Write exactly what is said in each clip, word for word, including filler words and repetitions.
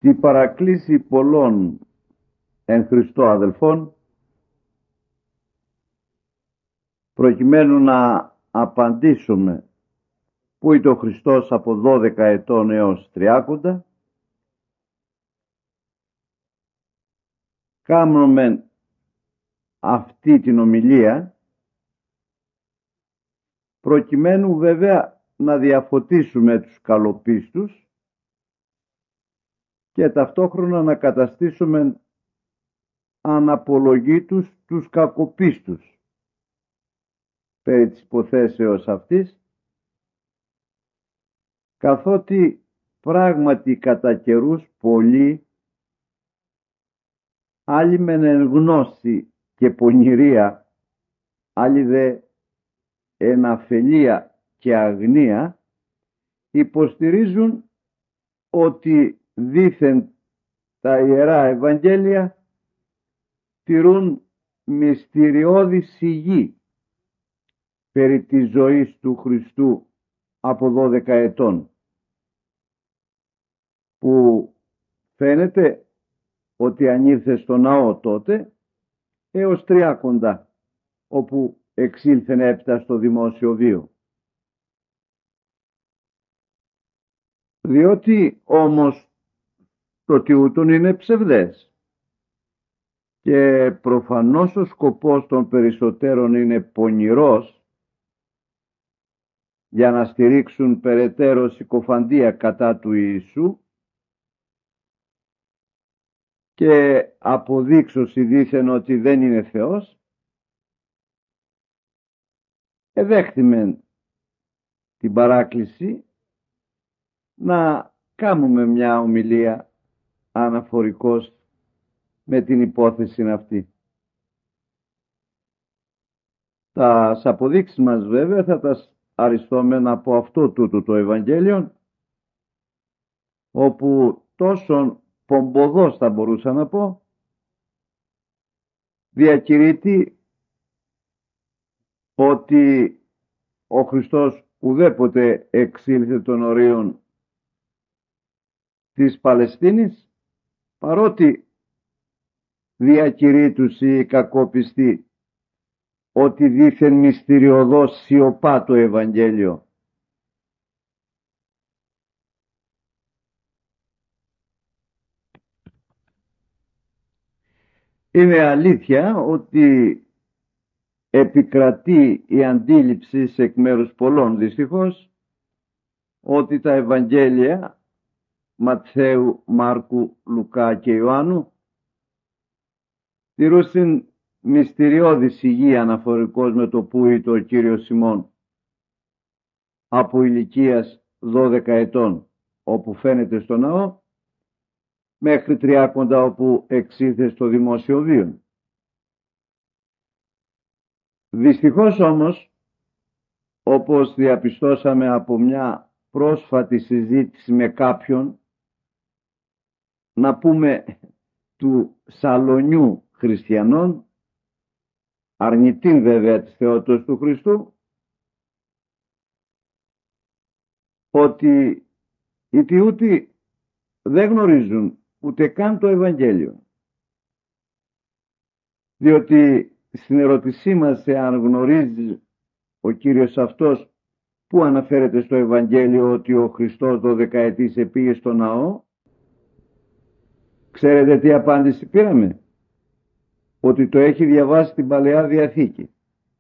Τη παρακλήση πολλών εν Χριστώ αδελφών, προκειμένου να απαντήσουμε που είναι ο Χριστός από δώδεκα ετών έως τριάκοντα, κάνουμε αυτή την ομιλία προκειμένου βέβαια να διαφωτίσουμε τους καλοπίστους και ταυτόχρονα να καταστήσουμε αναπολογήτους τους κακοπίστους περί της υποθέσεως αυτής, καθότι πράγματι κατά καιρούς πολλοί, άλλοι μεν εν γνώση και πονηρία, άλλοι δε εν αφελία και αγνία, υποστηρίζουν ότι δήθεν τα Ιερά Ευαγγέλια τηρούν μυστηριώδη σιγή περί της ζωής του Χριστού από δώδεκα ετών, που φαίνεται ότι ανήλθε στο ναό τότε έως τριάκοντα, όπου εξήλθεν έπειτα στο δημόσιο βίο. Διότι όμως το τιούτον είναι ψευδές και προφανώς ο σκοπός των περισσότερων είναι πονηρός για να στηρίξουν περαιτέρω συκοφαντία κατά του Ιησού και αποδείξωση δήθεν ότι δεν είναι Θεός, εδέχθημεν την παράκληση να κάνουμε μια ομιλία αναφορικώς με την υπόθεση αυτή. Τα αποδείξεις μας βέβαια θα τα αριστόμεν από αυτό τούτο το Ευαγγέλιο, όπου τόσον πομποδός θα μπορούσα να πω, διακηρύττει ότι ο Χριστός ουδέποτε εξήλθε των ορίων της Παλαιστίνης, παρότι διακηρύττους οι κακόπιστοι ότι δήθεν μυστηριωδώς σιωπά το Ευαγγέλιο. Είναι αλήθεια ότι επικρατεί η αντίληψη σε εκ μέρους πολλών δυστυχώς ότι τα Ευαγγέλια Ματθαίου, Μάρκου, Λουκά και Ιωάννου τηρούσιν μυστηριώδη σιγή αναφορικώς με το που ήταν ο Κύριος Σιμών από ηλικίας δώδεκα ετών, όπου φαίνεται στο ναό, μέχρι τριάκοντα, όπου εξήλθε στο δημόσιο βίο. Δυστυχώς όμως, όπως διαπιστώσαμε από μια πρόσφατη συζήτηση με κάποιον, να πούμε του σαλονιού χριστιανών, αρνητήν βέβαια της θεότητας του Χριστού, ότι οι τιούτοι δεν γνωρίζουν ούτε καν το Ευαγγέλιο. Διότι στην ερώτησή μας, εάν γνωρίζει ο Κύριος αυτός που αναφέρεται στο Ευαγγέλιο ότι ο Χριστός δωδεκαετής επήγε στο ναό, ξέρετε τι απάντηση πήραμε? Ότι το έχει διαβάσει την Παλαιά Διαθήκη.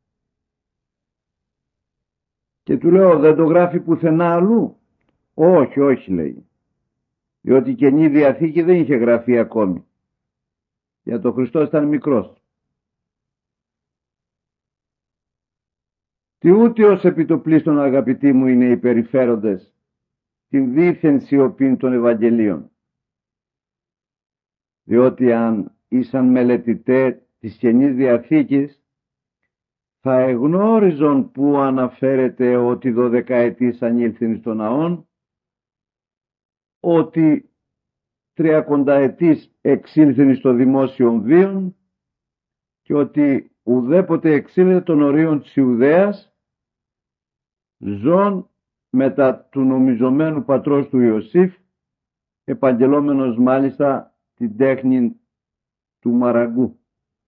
Και του λέω, δεν το γράφει πουθενά αλλού? Όχι, όχι, λέει. Διότι η Καινή Διαθήκη δεν είχε γραφεί ακόμη. Για το Χριστός ήταν μικρός. Τι ούτε ως επιτοπλίστων, αγαπητοί μου, είναι οι περιφέροντες την δίθεν σιωπήν των Ευαγγελίων. Διότι αν ήσαν μελετητέ της Καινής Διαθήκης, θα εγνώριζον που αναφέρεται ότι δωδεκαετής ανήλθεν στον ναόν, ότι τριακονταετής εξήλθεν στο δημόσιο βίον και ότι ουδέποτε εξήλθε των ορίων της Ιουδαίας, ζών μετά του νομιζομένου πατρός του Ιωσήφ, επαγγελόμενος μάλιστα την τέχνη του μαραγκού.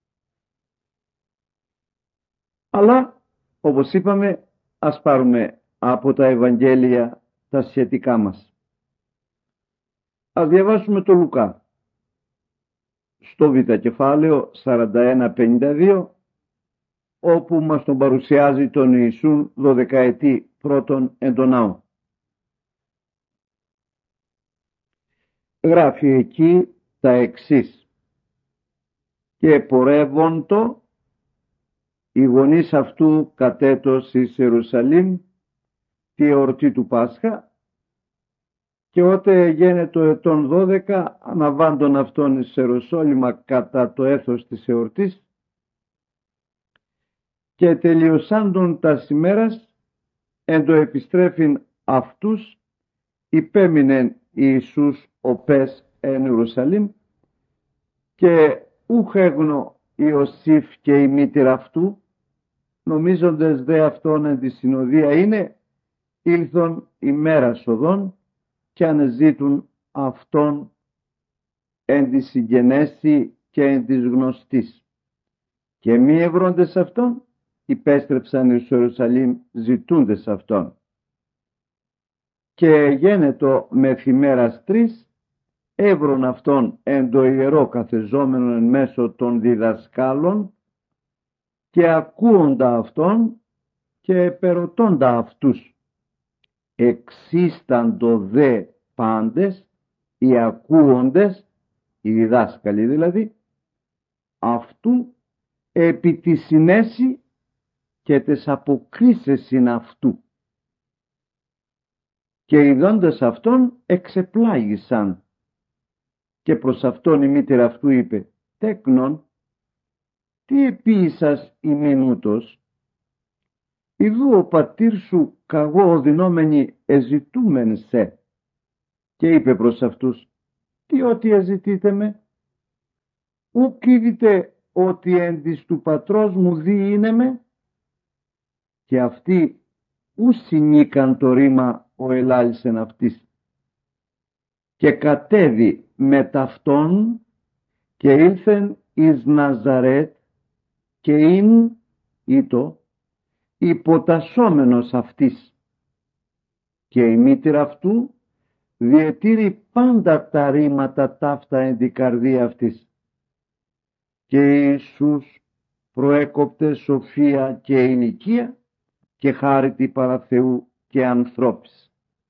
Αλλά, όπως είπαμε, ας πάρουμε από τα Ευαγγέλια τα σχετικά μας. Ας διαβάσουμε το Λουκά, στο Β κεφάλαιο σαράντα ένα πενήντα δύο, όπου μας τον παρουσιάζει τον Ιησούν δωδεκαετή πρώτον εν το ναό. Γράφει εκεί τα εξής: «Και πορεύοντο οι γονείς αυτού κατέτος εις Ιερουσαλήμ τη εορτή του Πάσχα, και ότε γένετο ετών δώδεκα αναβάντων αυτών εις Ιεροσόλυμα κατά το έθος της εορτής, και τελειωσάντων τα ημέρας εν το επιστρέφειν αυτούς υπέμεινεν Ιησούς ο πες εν Ιερουσαλήμ, και ούχ έγνω Ιωσήφ και η μήτηρα αυτού, νομίζοντες δε αυτόν εν τη συνοδεία είναι, ήλθον ημέρας οδόν και ανεζήτουν αυτόν εν τη συγγενέστη και εν της γνωστής. Και μη ευρώντες αυτόν, υπέστρεψαν εις Ιερουσαλήμ ζητούντες αυτόν. Και γένετο μεθημέρας τρεις, έβρον αυτόν εν το ιερό καθεζόμενον εν μέσω των διδασκάλων, και ακούοντα αυτόν και επερωτώντα αυτούς. Εξίσταντο δε πάντες, οι ακούοντες, οι διδάσκαλοι δηλαδή, αυτού επί τη συνέση και τες αποκρίσεσιν αυτού. Και ειδώντας αυτόν εξεπλάγησαν, και προς αυτόν η μήτηρα αυτού είπε: «Τέκνον, τι επίησας ημίν ούτως? Ιδού ο πατήρ σου καγώ οδυνόμενοι εζητούμεν σε». Και είπε προς αυτούς: «Τι ότι εζητείτε με? Ουκ είδητε ότι εν της του πατρός μου δι είναι με?» Και αυτοί ου συνήκαν το ρήμα ο ελάλησεν αυτής. Και κατέβη με ταυτόν και ήλθεν εις Ναζαρέτ, και ειν ήτο υποτασσόμενος αυτής. Και η μήτηρα αυτού διετήρη πάντα τα ρήματα ταύτα εν την καρδία αυτής. Και Ιησούς προέκοπτε σοφία και ηλικία και χάρητη παρά Θεού και ανθρώπης.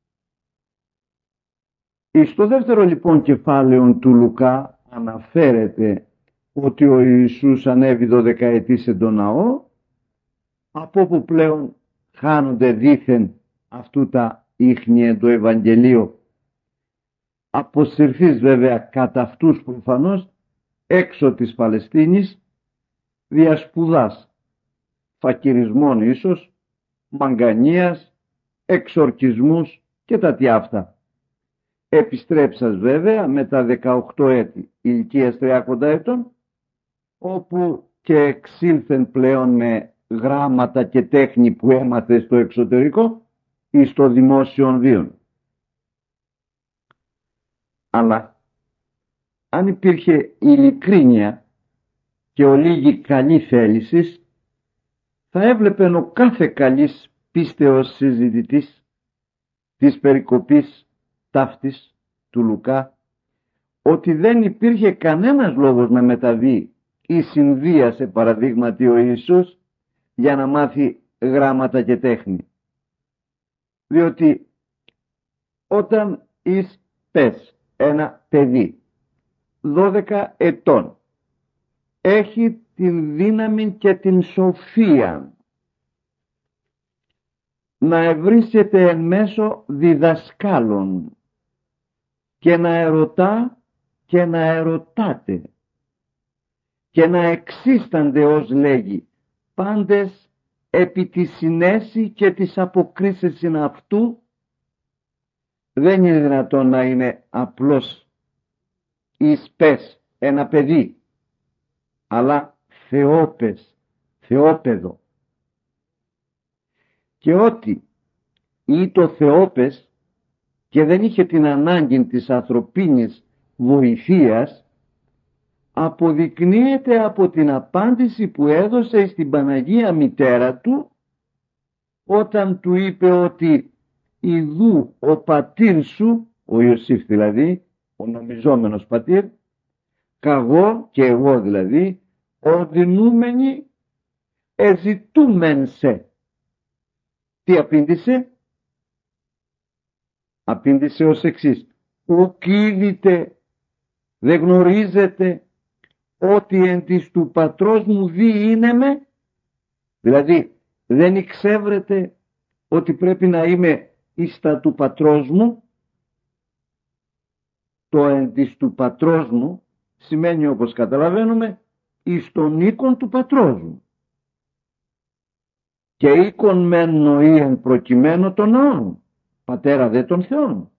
Εις το δεύτερο λοιπόν κεφάλαιο του Λουκά αναφέρεται ότι ο Ιησούς ανέβη δωδεκαετής εν τον ναό, από όπου πλέον χάνονται δήθεν αυτού τα ίχνη εν το Ευαγγελίο, αποσυρθείς βέβαια κατά αυτούς προφανώς έξω της Παλαιστίνης, διασπουδάς, φακυρισμών ίσως, μαγκανίας, εξορκισμούς και τα τι αυτά. Επιστρέψας βέβαια με τα δεκαοκτώ έτη ηλικίας τριάκοντα ετών, όπου και εξήλθεν πλέον με γράμματα και τέχνη που έμαθε στο εξωτερικό ή στο δημόσιον βίον. Αλλά αν υπήρχε ειλικρίνεια και ολίγη καλή θέλησης, θα έβλεπεν ο κάθε καλής πίστεως συζητητής της περικοπής ταύτης του Λουκά ότι δεν υπήρχε κανένας λόγος να μεταβεί ή συνδύασε παραδείγματι ο Ιησούς για να μάθει γράμματα και τέχνη. Διότι όταν εις πες ένα παιδί δώδεκα ετών έχει την δύναμη και την σοφία να ευρίσκεται εν μέσω διδασκάλων και να ερωτά και να ερωτάτε και να εξίστανται ως λέγει πάντες επί τη συνέση και της αποκρίσεσιν αυτού, δεν είναι δυνατόν να είναι απλώς εις πες ένα παιδί, αλλά θεόπες, θεόπεδο. Και ότι ή το θεόπες και δεν είχε την ανάγκη της ανθρωπίνης βοηθείας, αποδεικνύεται από την απάντηση που έδωσε στην Παναγία Μητέρα του όταν του είπε ότι «Ιδού ο πατήρ σου», ο Ιωσήφ δηλαδή, ο νομιζόμενος πατήρ, «καγώ», και εγώ δηλαδή, «οδυνούμενοι εζητούμεν σε». Τι απήντησε? Απήντησε ως εξής: «Ουκ είδητε, δεν γνωρίζετε ότι εν της του πατρός μου δι είναι με». Δηλαδή δεν εξεύρετε ότι πρέπει να είμαι ίστα του πατρός μου. Το εν της του πατρός μου σημαίνει, όπως καταλαβαίνουμε, εις τον οίκον του πατρός μου. Και οίκον μεν νοεί εν προκειμένου των ναών, πατέρα δε των Θεών.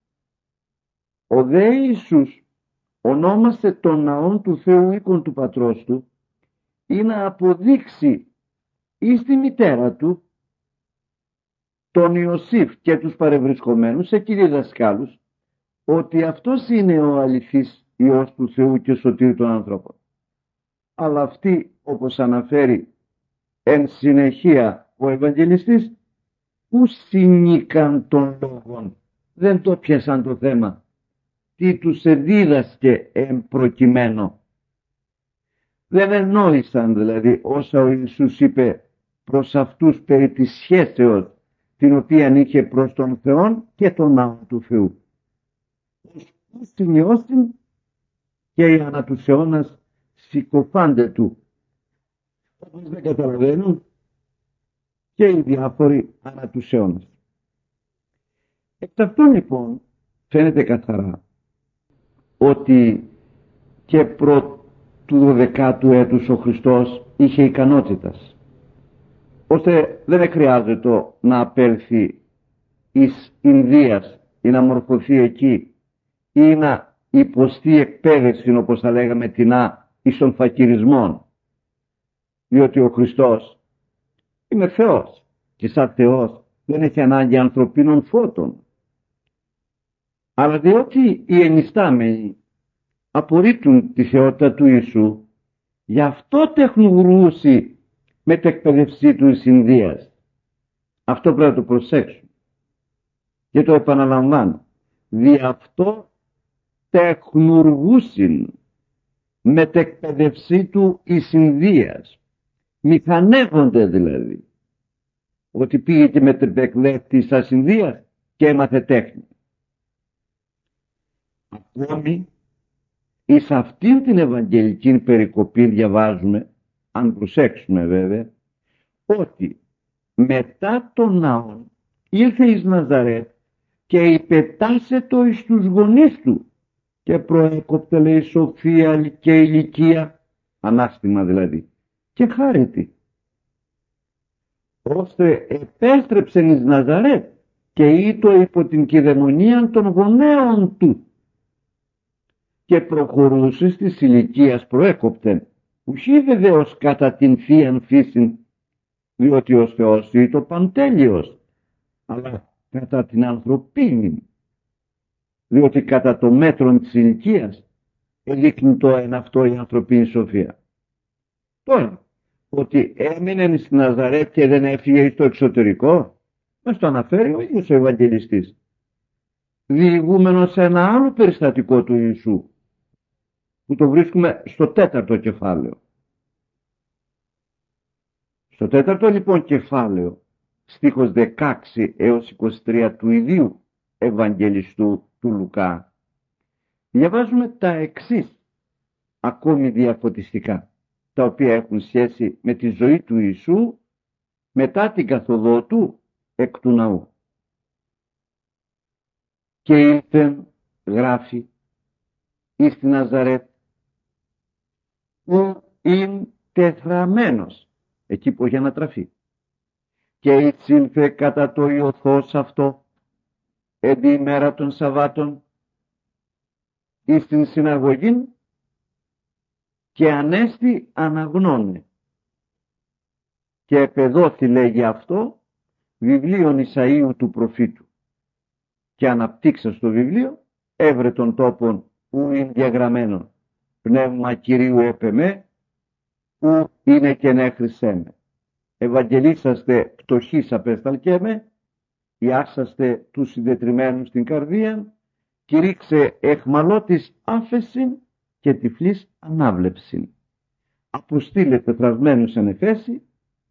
Ο δε Ιησούς ονόμασε τον ναόν του Θεού οίκον του πατρός του, ή να αποδείξει εις τη μητέρα του, τον Ιωσήφ και τους παρευρισκομένους, εκεί δασκάλους, ότι αυτός είναι ο αληθής Υιός του Θεού και σωτήρ των ανθρώπων. Αλλά αυτοί, όπως αναφέρει εν συνεχεία ο Ευαγγελιστής, που συνήκαν των λόγων, δεν το πιάσαν το θέμα. Τι τους εδίδασκε εν προκειμένου. Δεν εννόησαν δηλαδή όσα ο Ιησούς είπε προς αυτούς περί της σχέσεως την οποία είχε προς τον Θεό και τον ναό του Θεού. Ως που σημειώσουν και οι ανά τους αιώνας συκοφάντε του, όπως δεν καταλαβαίνουν και οι διάφοροι ανά τους αιώνας. Εξ αυτών λοιπόν φαίνεται καθαρά ότι και προ του δωδεκάτου έτους ο Χριστός είχε ικανότητας, ώστε δεν χρειάζεται να απέλθει εις Ινδίας ή να μορφωθεί εκεί ή να υποστεί εκπαίδευση, όπως θα λέγαμε τεινά, εις των φακυρισμών, διότι ο Χριστός είναι Θεός και σαν Θεός δεν έχει ανάγκη ανθρωπίνων φώτων. Αλλά διότι οι ενιστάμενοι απορρίπτουν τη θεότητα του Ιησού, γι' αυτό τεχνουργούσε με την εκπαίδευσή του εις Ινδίας. Αυτό πρέπει να το προσέξουν και το επαναλαμβάνω. Δι' αυτό τεχνουργούσιν με την εκπαίδευσή του εις Ινδίας. Μηχανεύονται δηλαδή ότι πήγε και με την εκπαίδευση της Ινδίας και έμαθε τέχνη. Ακόμη εις αυτήν την Ευαγγελική περικοπή διαβάζουμε, αν προσέξουμε βέβαια, ότι μετά τον ναόν ήρθε εις Ναζαρέτ και υπετάσσετο εις τους γονείς του και προέκοπτε, λέει, σοφία και ηλικία, ανάστημα δηλαδή, και χάρητη, ώστε επέστρεψε εις Ναζαρέτ και ήτο υπό την κυδαιμονία των γονέων του και προχωρούσε στις ηλικίας προέκοπτεν, ουχή βεβαίως κατά την θείαν φύσιν, διότι ο Θεός ήτο παντέλειος, αλλά κατά την ανθρωπίνη, διότι κατά το μέτρο της ηλικίας εδείχνει το εν αυτό η ανθρωπίνη σοφία. Τώρα, ότι έμεινε στην Ναζαρέτ και δεν έφυγε στο εξωτερικό, μας το αναφέρει ο ίδιος ο Ευαγγελιστής, διηγούμενος σε ένα άλλο περιστατικό του Ιησού, που το βρίσκουμε στο τέταρτο κεφάλαιο. Στο τέταρτο λοιπόν κεφάλαιο, στίχος δεκαέξι έως είκοσι τρία του ιδίου Ευαγγελιστού του Λουκά, διαβάζουμε τα εξής ακόμη διαφωτιστικά, τα οποία έχουν σχέση με τη ζωή του Ιησού μετά την καθοδό του εκ του ναού. Και ήλθεν, γράφει, εις τη Ναζαρέτ, που είναι τεθραμένος, εκεί που είχε ανατραφεί, και εισήλθε κατά το ιωθός αυτό εν τη ημέρα των Σαββάτων εις την συναγωγήν και ανέστη αναγνώνε. Και επεδόθη, λέγει αυτό, βιβλίον Ισαΐου του προφήτου. και αναπτύξας το βιβλίο, έβρε τον τόπον που είναι διαγραμμένο. Πνεύμα Κυρίου έπεμε, που είναι και νέχρησέ με. Ευαγγελίσαστε πτωχής απεσταλκέμε, ιάσαστε τους συντετριμένους στην καρδία, κηρύξε εχμαλώτης άφεσιν και τυφλής ανάβλεψιν. Αποστήλε τετρασμένους εν εφέση,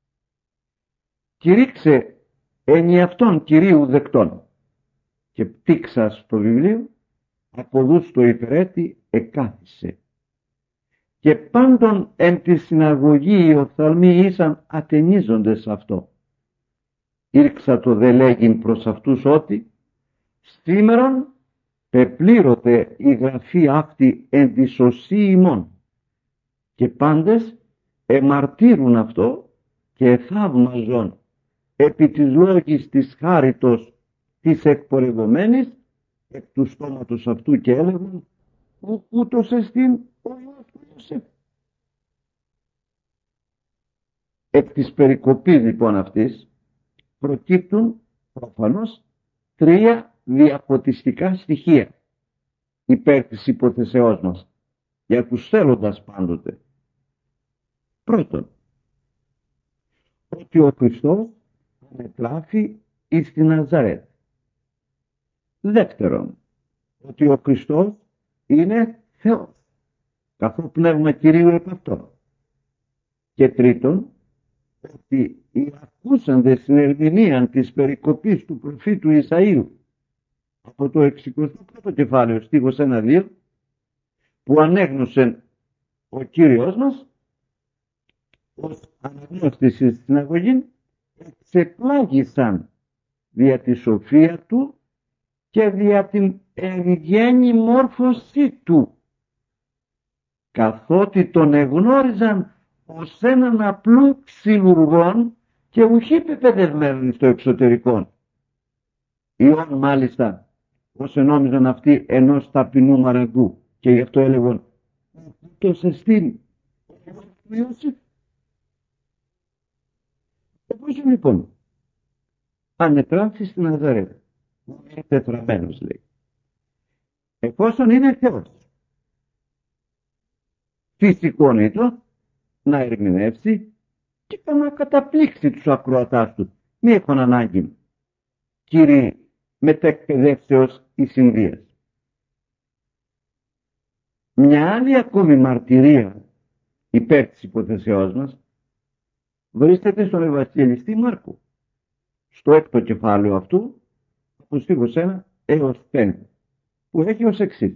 κηρύξε ενιαυτόν Κυρίου δεκτών. Και πτύξας το βιβλίο, αποδούς το υπηρέτη εκάθισε. Και πάντων εν τη συναγωγή οι οφθαλμοί ήσαν ατενίζοντες αυτό. Ήρξα το δε λέγειν προς αυτούς ότι σήμερον πεπλήρωτε η γραφή αυτή εν τη σωσή ημών. Και πάντες εμαρτύρουν αυτό και θαύμαζον επί της λόγης της χάριτος της εκπορευομένης εκ του στόματος αυτού και έλεγαν ου, ούτως εστίν ο Υιός του Ιωσήφ. Εκ της περικοπής λοιπόν αυτής προκύπτουν προφανώς τρία διαφωτιστικά στοιχεία υπέρ της υποθεσεώς μας για τους θέλοντας πάντοτε. Πρώτον, ότι ο Χριστός μετράφει εις την Ναζαρέτ. Δεύτερον, ότι ο Χριστός είναι Θεός, καθώς πνεύμα Κυρίου επ' αυτό. Και τρίτον, ότι οι ακούσαντες στην ερμηνεία της περικοπής του προφήτου Ισαΐου από το εξηκοστό πρώτο κεφάλαιο στίχος ένα δύο, που ανέγνωσε ο Κύριος μας ως αναγνώστης στην συναγωγή, εξεπλάγησαν δια τη σοφία του και δια την εγγένη μόρφωσή του, καθότι τον εγνώριζαν ως έναν απλού ξυλουργόν και ουχή πεπαιδευμένον στο εξωτερικό. Ιών μάλιστα, ως ενόμιζαν αυτοί ενός ταπεινού μαραγκού, και γι' αυτό έλεγαν το σεστήν ο Υιός του Ιωσήφ. Όπως λοιπόν ανετράφει στην Ναζαρέτ, είναι τετραμένος λέει, εφόσον είναι Θεός, φυσικόν ήτο να ερμηνεύσει και να καταπλήξει τους ακροατάς του. Μη έχουν ανάγκη, κύριε, μετεκπαιδεύσεως η συνδύας. Μια άλλη ακόμη μαρτυρία υπέρ της υποθεσεώς μας βρίσκεται στον Ευαγγελιστή Μάρκο, στο έκτο κεφάλαιο αυτού, από στίχος ένα έως πέντε, που έχει ως εξής.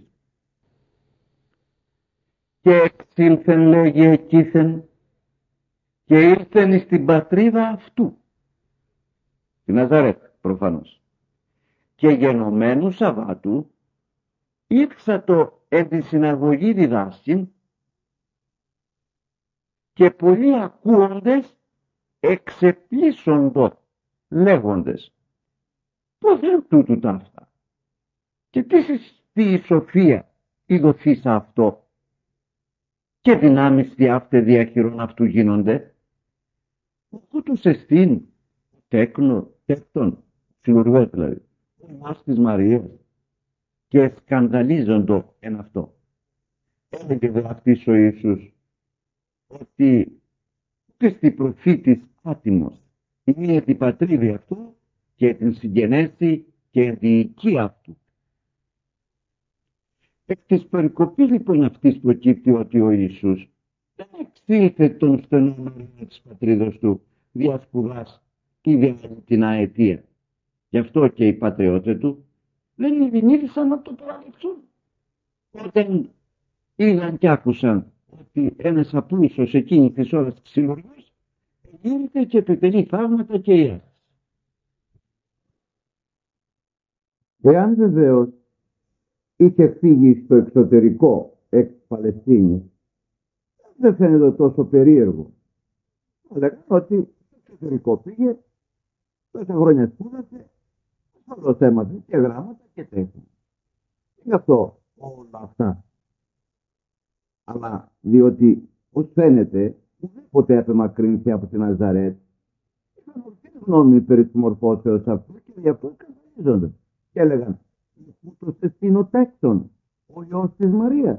Και εξήλθεν λέγει εκείθεν και ήλθεν στην πατρίδα αυτού, στη Ναζαρέτ προφανώς, και γενομένου Σαββάτου ήρξατο εν τη συναγωγή διδάσκην και πολλοί ακούοντες εξεπλήσσοντο λέγοντες πώς είναι τούτου τα αυτά και τι στη η σοφία ειδωθήσα αυτό και δυνάμεις διάφτε διαχειρών αυτού γίνονται. Ούτως εστίν τέκνο, τέκτον, συλλουργός δηλαδή, ο Υιός της Μαρίας, και σκανδαλίζοντο εν αυτό. Έλεγε δε αυτής ο Ιησούς ότι ούτε στη προφήτης άτιμος είναι την πατρίδη αυτού και την συγγενέστη και διοικία αυτού. Εκ της περικοπής λοιπόν αυτής προκύπτει ότι ο Ιησούς δεν εξήλθε τον στενόμενο της πατρίδος του δια σπουδάς ή δια την αετία. Γι' αυτό και οι πατριώτες του δεν ειδηνήθησαν να το παραληψούν. Όταν είδαν και άκουσαν ότι ένας απλούσος εκείνη της ώρας της συλλογής γίνεται και επιτελεί θαύματα και ιέρας. Εάν βεβαίως είχε φύγει στο εξωτερικό εκ Παλαιστίνης, δεν φαίνεται τόσο περίεργο. Λέγανε ότι στο εξωτερικό πήγε, τόσα χρόνια σπούδασε, όλο θέματα και γράμματα και τέχνη. Γι' αυτό όλα αυτά. Αλλά διότι, ως φαίνεται, ουδέποτε απεμακρύνθη από την Ναζαρέτ, είχαν ορθή γνώμη περί της μορφώσεως αυτού και γι' αυτό καθαρίζονται. Και έλεγαν, ούτως εστίν ο τέκτον, ο Υιός της Μαρίας.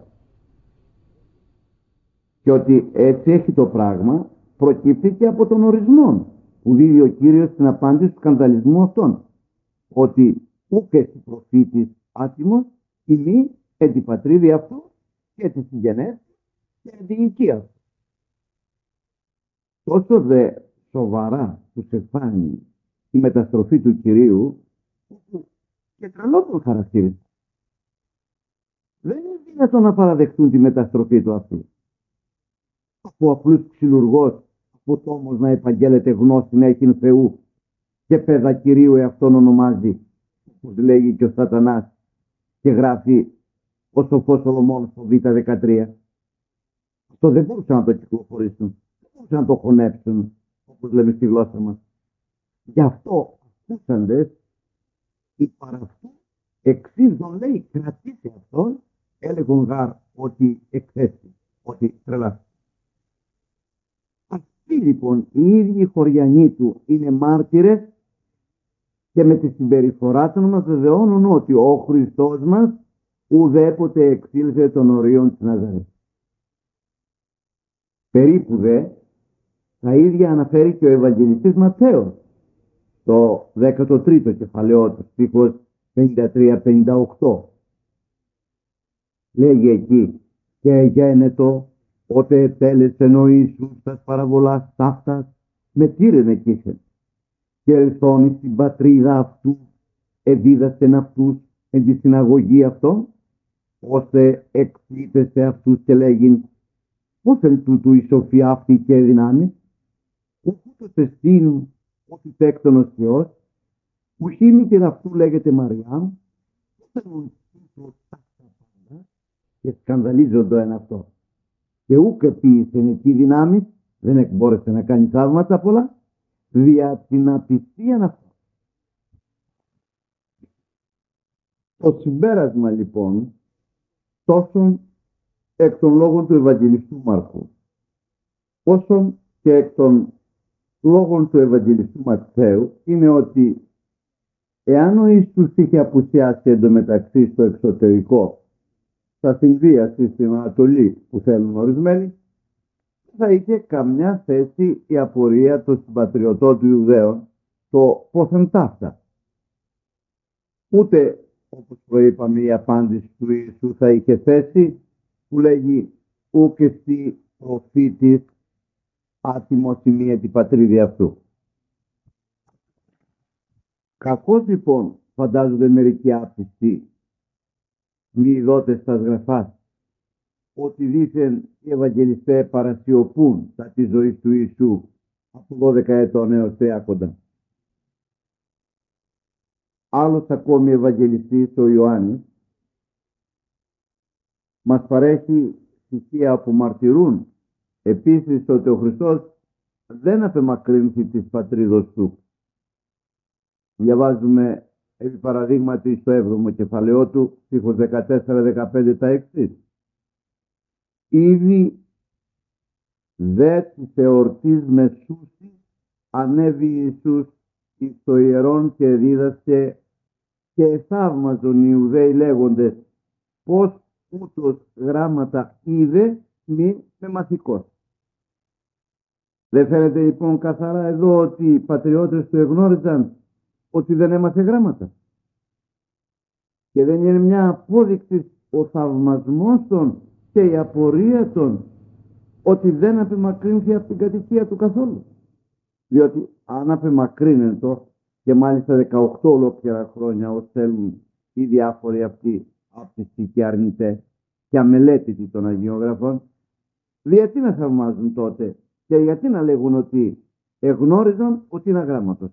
Και ότι έτσι έχει το πράγμα προκύπτει και από τον ορισμό που δίδει ο Κύριος στην απάντηση του σκανδαλισμού αυτών. Ότι ούκ εσύ προφήτης άτιμος, η μη εν τη πατρίδη αυτού και τη συγγενές και εν τη οικία. Τόσο δε σοβαρά τους εφάνει η μεταστροφή του Κυρίου, και τρελό τον χαρακτήρισε. Δεν είναι δυνατόν να παραδεχτούν τη μεταστροφή του αυτή. Από απλούς ξυλουργός, από τόμος να επαγγέλλεται γνώση να έχει Θεού και παιδα Κυρίου εαυτόν ονομάζει, όπως λέγει και ο Σατανάς και γράφει ο σοφός Σολομών στο Β δεκατρία. Αυτό δεν μπορούσαν να το κυκλοφορήσουν, δεν μπορούσαν να το χωνέψουν, όπως λέμε στη γλώσσα μας. Γι' αυτό ακούσαντες οι παραυτού εξήλθον, λέει, κρατήσει αυτόν, έλεγον γάρ ότι εκθέσει, ότι τρελά. Αυτοί λοιπόν οι ίδιοι χωριανοί του είναι μάρτυρες και με τη συμπεριφορά του μας βεβαιώνουν ότι ο Χριστός μας ουδέποτε εξήλθε των ορίων της Ναζαρέτ. Περίπου δε τα ίδια αναφέρει και ο Ευαγγελιστής Ματθαίος το δέκατο τρίτο κεφαλαίο του, στίχος πενήντα τρία πενήντα οκτώ. Λέγει εκεί, και γένετο ότε ετέλεσεν ο Ιησούς τας παραβολάς ταύτας με τύρεν εκείχεν και ελθόν στην πατρίδα αυτού εδίδαστεν αυτούς εν τη συναγωγή αυτών, ώστε εξήτες σε αυτούς και λέγειν, πώς εν τούτου η σοφία αυτή και δυνάμει, ούτως εστίνου ότι τέκτονος Θεός, που χήμηκεν αυτού λέγεται Μαριάμ, ούτως τούτο τάχτα πάντα και σκανδαλίζονται εν αυτό. Και ούκ επίησεν εκεί δυνάμεις, δεν εκμπόρεσε να κάνει θαύματα πολλά, δια την απιστίαν αυτό. Το συμπέρασμα λοιπόν, τόσο εκ των λόγων του Ευαγγελιστού Μάρκου, όσο και εκ των λόγων του Ευαγγελιστού Ματθαίου, είναι ότι εάν ο Ιησούς είχε απουσιάσει εντωμεταξύ στο εξωτερικό, θα συνδύαση στην Ανατολή που θέλουν ορισμένοι, θα είχε καμιά θέση η απορία των συμπατριωτών του Ιουδαίων, το πόθεν ταύτα. Ούτε, όπως προείπαμε, η απάντηση του Ιησού θα είχε θέση που λέγει «Ούκ εσύ προφήτης άτιμος η μία την πατρίδη αυτού». Κακώς λοιπόν φαντάζονται μερικοί άπιστοι μη ειδότες στα γραφάς ότι δήθεν οι Ευαγγελιστέ παρασιωπούν τα τη ζωή του Ιησού από δώδεκα ετών έως τριάκοντα. Άλλος ακόμη Ευαγγελιστής, ο Ιωάννης, μας παρέχει στοιχεία που μαρτυρούν επίσης ότι ο Χριστός δεν απεμακρύνθη της πατρίδος του. Διαβάζουμε επί παραδείγματι στο έβδομο κεφαλαιό του, στίχος δεκατέσσερα δεκαπέντε τα εξής. Ήδη δε της εορτής Μεσούσης ανέβη Ιησούς εις το ιερόν και δίδασκε και εθαύμαζον οι Ιουδαίοι λέγοντες πως ούτως γράμματα είδε μη με μαθηκός. Δεν φαίνεται λοιπόν καθαρά εδώ ότι οι πατριώτες του εγνώριζαν ότι δεν έμαθε γράμματα. Και δεν είναι μια απόδειξη ο θαυμασμός των και η απορία των ότι δεν απεμακρύνθη από την κατοικία του καθόλου. Διότι αν απεμακρύνεται και μάλιστα δεκαοκτώ ολόκληρα χρόνια ως θέλουν οι διάφοροι αυτοί άπιστοι και αρνητές και αμελέτητοι των Αγίων Γραφών, γιατί να θαυμάζουν τότε και γιατί να λέγουν ότι εγνώριζαν ότι είναι αγράμματος.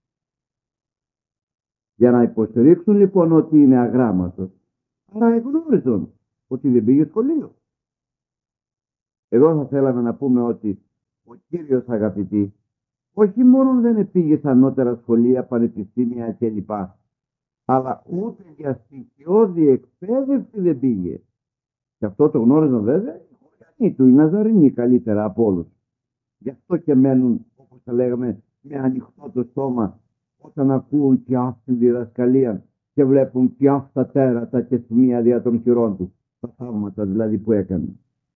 Για να υποστηρίξουν λοιπόν ότι είναι αγράμματος, άρα εγνώριζαν ότι δεν πήγε σχολείο. Εδώ θα θέλαμε να πούμε ότι ο Κύριος, αγαπητοί, όχι μόνο δεν πήγε στα ανώτερα σχολεία, πανεπιστήμια κλπ, αλλά ούτε για στοιχειώδη εκπαίδευση δεν πήγε. Και αυτό το γνώριζαν βέβαια οι χωριανοί του, οι Ναζαρινοί καλύτερα από όλους. Γι' αυτό και μένουν, όπως θα λέγαμε, με ανοιχτό το στόμα όταν ακούν και αυτήν τη διδασκαλία και βλέπουν πια αυτά τέρατα και σημεία δια των χειρών του, τα θαύματα δηλαδή που έκανε.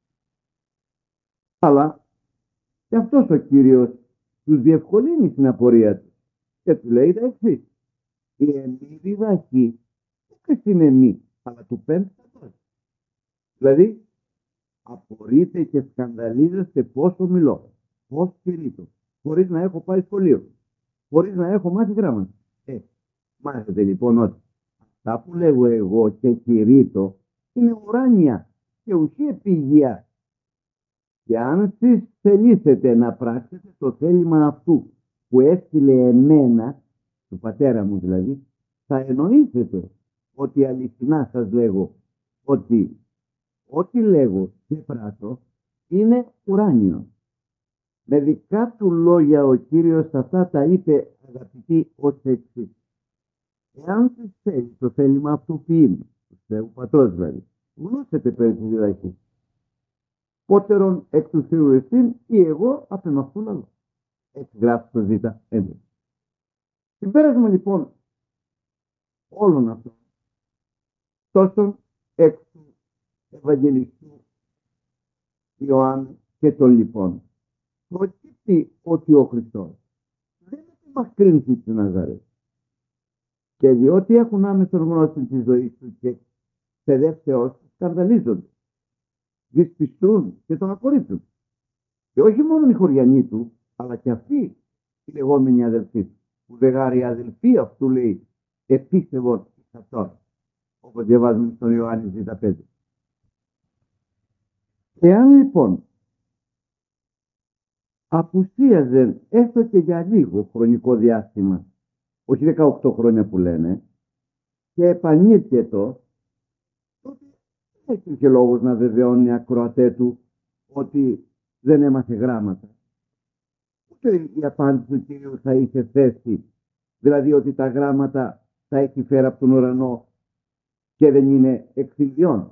Αλλά και αυτός ο Κύριος τους διευκολύνει στην απορία του και του λέει τα εξής: η εμή διδαχή δεν στην εμή, αλλά του πέντε στατός. Δηλαδή απορείτε και σκανδαλίζεστε πόσο μιλώ, πώς κηρύττω, χωρίς να έχω πάει σχολείο, χωρίς να έχω μάθει γράμματα. Ε, μάθετε λοιπόν ότι αυτά που λέγω εγώ και κηρύττω είναι ουράνια και ουσία πηγεία. Και αν εσείς θελήσετε να πράξετε το θέλημα αυτού που έστειλε εμένα, του πατέρα μου δηλαδή, θα εννοήσετε ότι αληθινά σας λέγω ότι ό,τι λέγω και πράττω είναι ουράνιο. Με δικά του λόγια ο Κύριος αυτά τα είπε, αγαπητοί, ως εξής: εάν σας θέλει το θέλημα αυτού που είναι, του Θεού Πατρός δηλαδή, γνώσετε περί της διδαχής. Πότερον εκ του Θεού εστίν ή εγώ απ' εμ' λαλό. Έτσι γράφει το Ζήτα έντεκα. Συμπέρασμα λοιπόν όλων αυτών, τόσο εκ του Ευαγγελιστού Ιωάννου και των λοιπόν, προκύπτει ότι ο Χριστός δεν απομακρύνθη τη Ναζαρέτ. Και διότι έχουν άμεσο γνώση της ζωής του και παιδεύσεώς του, σκανδαλίζονται, δυσπιστούν και τον απορρίπτουν. Και όχι μόνο οι χωριανοί του, αλλά και αυτοί οι λεγόμενοι αδελφοί του, που δεγάρει αδελφοί αυτού λέει επίστευον εις αυτόν, όπως διαβάζουμε στον Ιωάννη Ζήτα πέντε. Εάν λοιπόν απουσίαζε έστω και για λίγο χρονικό διάστημα, όχι δεκαοκτώ χρόνια που λένε, και επανήλθε το, τότε δεν υπήρχε λόγος να βεβαιώνει οι ακροατέ του ότι δεν έμαθε γράμματα. Ούτε η απάντηση του Κυρίου θα είχε θέση, δηλαδή ότι τα γράμματα θα έχει φέρει από τον ουρανό και δεν είναι εξηλδιών.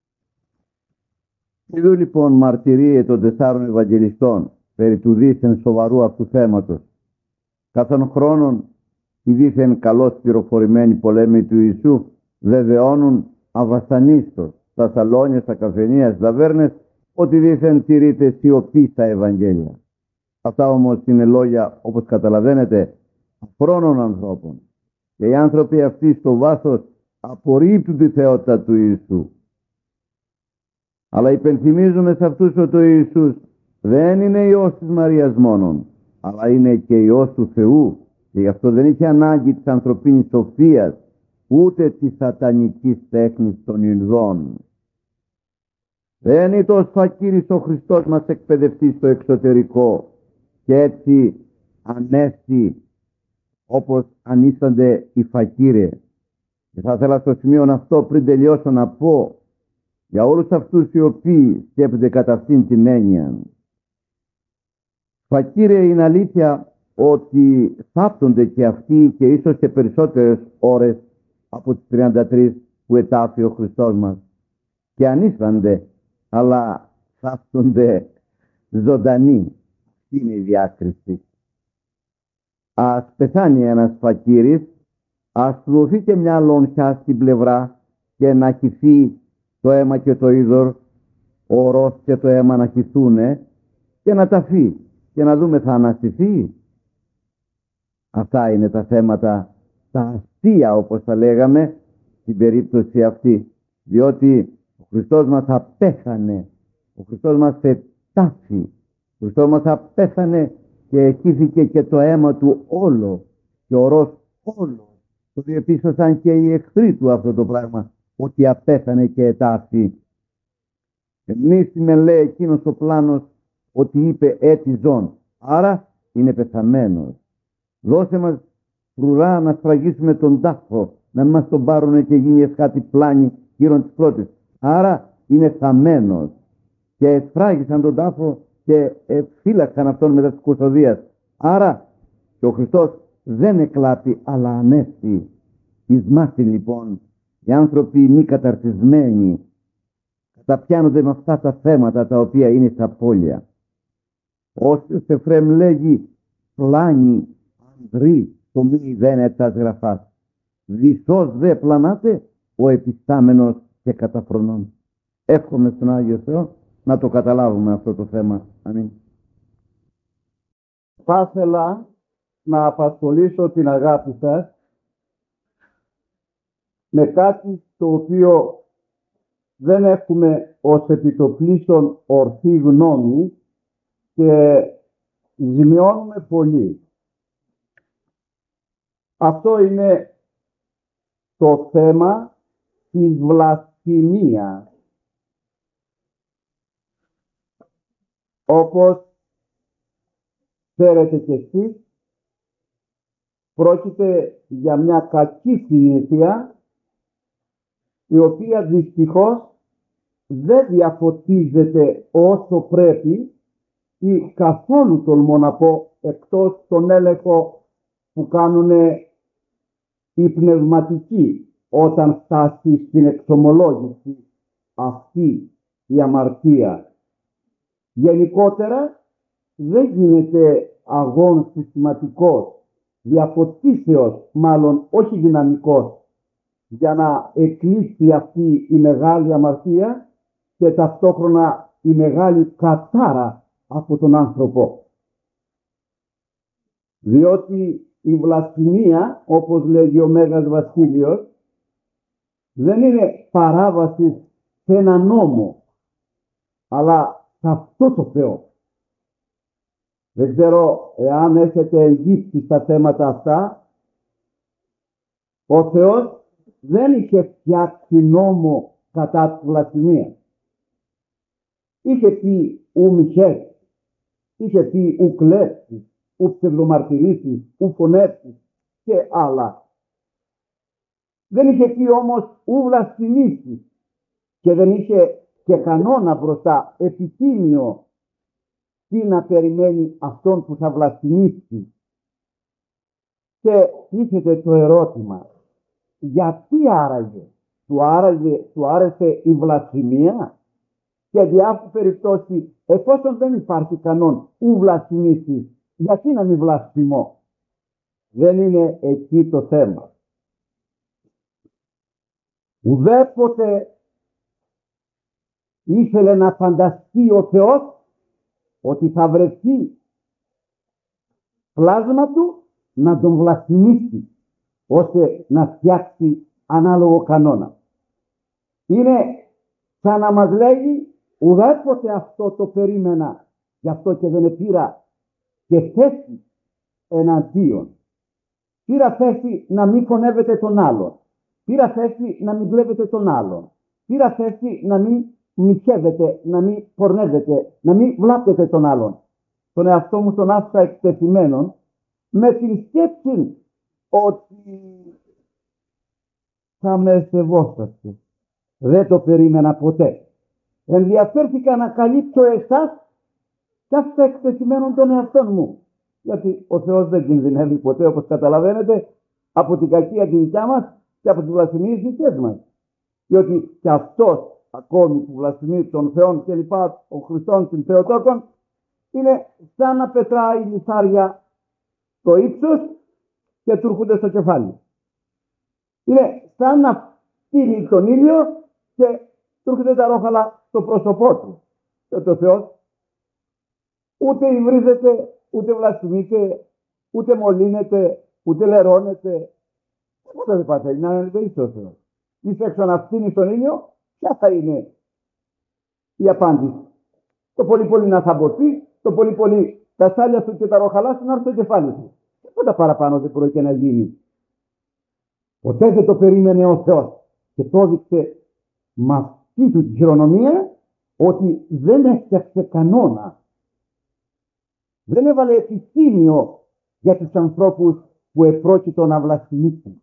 Εδώ λοιπόν μαρτυρίε των τεσσάρων Ευαγγελιστών περί του δίθεν σοβαρού αυτού θέματος. Καθόν χρόνων οι δίθεν καλώς πληροφορημένοι πολέμοι του Ιησού βεβαιώνουν αβασανίστως στα σαλόνια, στα καφενεία, στα ταβέρνες, ότι δίθεν τηρείται σιωπή στα Ευαγγέλια. Αυτά όμως είναι λόγια, όπως καταλαβαίνετε, αφρόνων ανθρώπων. Και οι άνθρωποι αυτοί στο βάθος απορρίπτουν τη θεότητα του Ιησού. Αλλά υπενθυμίζουμε σε αυτούς ότι ο Ιησούς δεν είναι Υιός της Μαρίας μόνον, αλλά είναι και Υιός του Θεού, και γι' αυτό δεν είχε ανάγκη της ανθρωπίνης σοφίας, ούτε της σατανικής τέχνης των Ινδών. Δεν είναι το σφακύρης ο Χριστός μας εκπαιδευτεί στο εξωτερικό και έτσι ανέστη όπως ανίστανται οι φακύρε. Και θα ήθελα στο σημείο αυτό, πριν τελειώσω, να πω για όλους αυτούς οι οποίοι σκέπτονται κατά αυτήν την έννοια. Φακύρε, είναι αλήθεια ότι θάπτονται και αυτοί και ίσως και περισσότερες ώρες από τις τριάντα τρεις που ετάφη ο Χριστός μας, και ανίστανται, αλλά θάπτονται ζωντανοί. Τι είναι η διάκριση? Ας πεθάνει ένας φακύρης, ας του δοθεί και μια λονσιά στην πλευρά και να χυθεί το αίμα και το είδωρ, ο ορός και το αίμα να χυθούνε και να ταφεί και να δούμε θα αναστηθεί. Αυτά είναι τα θέματα, τα αστεία όπως τα λέγαμε στην περίπτωση αυτή, διότι ο Χριστός μας απέθανε, ο Χριστός μας ετάφη, ο Χριστός μας απέθανε και χύθηκε και το αίμα του όλο και ο ορός όλο. Το διεπίστωσαν και οι εχθροί του αυτό το πράγμα, ότι απέθανε και ετάφη. Εμείς με λέει εκείνος ο πλάνος ότι είπε έτη ζών, άρα είναι πεθαμένος. Δώσε μας φρουρά να σφραγίσουμε τον τάφο, να μην μας τον πάρουνε και γίνει εσχάτη πλάνη γύρω της πρώτης. Άρα είναι θαμένος. Και εσφράγισαν τον τάφο και φύλαξαν αυτόν μετά της κουσοδίας. Άρα και ο Χριστός δεν εκλάπει αλλά ανέστη. Εις μάθη λοιπόν οι άνθρωποι μη καταρτισμένοι καταπιάνονται με αυτά τα θέματα τα οποία είναι στα πόλια. Όσοι σε Φρέμ λέγει πλάνη ανδρή το μη δεν ετάς γραφάς. Βυθός δε πλανάται ο επιστάμενος και καταφρονών. Εύχομαι στον Άγιο Θεό να το καταλάβουμε αυτό το θέμα. Αμήν. Θα ήθελα να απασχολήσω την αγάπη σας με κάτι το οποίο δεν έχουμε ως επιτοπλίστων ορθή γνώμη και ζημιώνουμε πολύ. Αυτό είναι το θέμα της βλασφημίας. Όπως ξέρετε κι εσείς, πρόκειται για μια κακή συνήθεια η οποία δυστυχώς δεν διαφωτίζεται όσο πρέπει ή καθόλου τολμώ να πω, εκτός τον έλεγχο που κάνουν οι πνευματικοί όταν φτάσει στην εξομολόγηση αυτή η αμαρτία. Γενικότερα δεν γίνεται αγών συστηματικός, διαφωτίσεως μάλλον όχι δυναμικός, για να εκλείσει αυτή η μεγάλη αμαρτία και ταυτόχρονα η μεγάλη κατάρα από τον άνθρωπο. Διότι η βλασφημία, όπως λέγει ο Μέγας Βασίλειος, δεν είναι παράβαση σε ένα νόμο, αλλά σε αυτό το Θεό. Δεν ξέρω εάν έχετε εγγύψει στα θέματα αυτά. Ο Θεός δεν είχε φτιάξει νόμο κατά τη βλασφημία. Είχε πει ου μοιχές, είχε πει ου κλέψεις, ου ψευδομαρτυρήσεις, ου φωνεύσεις και άλλα. Δεν είχε πει όμως ου βλασφημήσεις και δεν είχε και κανόνα μπροστά επιτίμιο τι να περιμένει αυτόν που θα βλασφημίσει. Και τίθεται το ερώτημα, γιατί άραγε, του, άραγε, του άρεσε η βλασφημία? Και διάφορες περιπτώσεις, εφόσον δεν υπάρχει κανόν ου βλασφημίσεις, γιατί να μην βλασφημώ? Δεν είναι εκεί το θέμα. Ουδέποτε ήθελε να φανταστεί ο Θεός ότι θα βρεθεί πλάσμα του να τον βλασφημίσει, ώστε να φτιάξει ανάλογο κανόνα. Είναι σαν να μας λέγει, ουδέποτε αυτό το περίμενα, γι' αυτό και δεν πήρα και θέση εναντίον. Πήρα θέση να μην φωνεύετε τον άλλον. Πήρα θέση να μην βλέπετε τον άλλον. Πήρα θέση να μην μοιχεύετε, να μην πορνεύετε, να μην βλάπτετε τον άλλον. Τον εαυτό μου τον άφησα εκτεθειμένον με την σκέψη ότι θα με σεβόσαστε. Δεν το περίμενα ποτέ. Ενδιαφέρθηκα να καλύψω εσάς και άφησα εκτεθειμένον τον εαυτό μου. Γιατί ο Θεός δεν κινδυνεύει ποτέ, όπως καταλαβαίνετε, από την κακία τη δικιά μας και από τις βλασφημίες δικές μας. Διότι και αυτός ακόμη που βλασφημεί τον Θεό και λοιπά, ο Χριστόν την Θεοτόκον, είναι σαν να πετράει λιθάρια στο ύψος και του έρχονται στο κεφάλι. Είναι σαν να στείλει τον ήλιο και του έρχονται τα ρόχαλα στο πρόσωπό του. Και το Θεός ούτε υβρίζεται, ούτε βλασφημείται, ούτε μολύνεται, ούτε λερώνεται. Τίποτα δεν παθαίνει, να είναι ίσο ο Θεός. Είσαι έξω να φτύνει τον ήλιο, ποια θα είναι η απάντηση? Το πολύ πολύ να θαμποθεί, το πολύ πολύ τα σάλια σου και τα ροχαλά σου να έρθει στο κεφάλι σου. Τίποτα παραπάνω δεν πρόκειται να γίνει. Ποτέ δεν το περίμενε ο Θεός και το έδειξε με αυτή του τη χειρονομία ότι δεν έφτιαξε κανόνα. Δεν έβαλε επιστήμιο για τους ανθρώπους που επρόκειτο να βλασφημίσουν.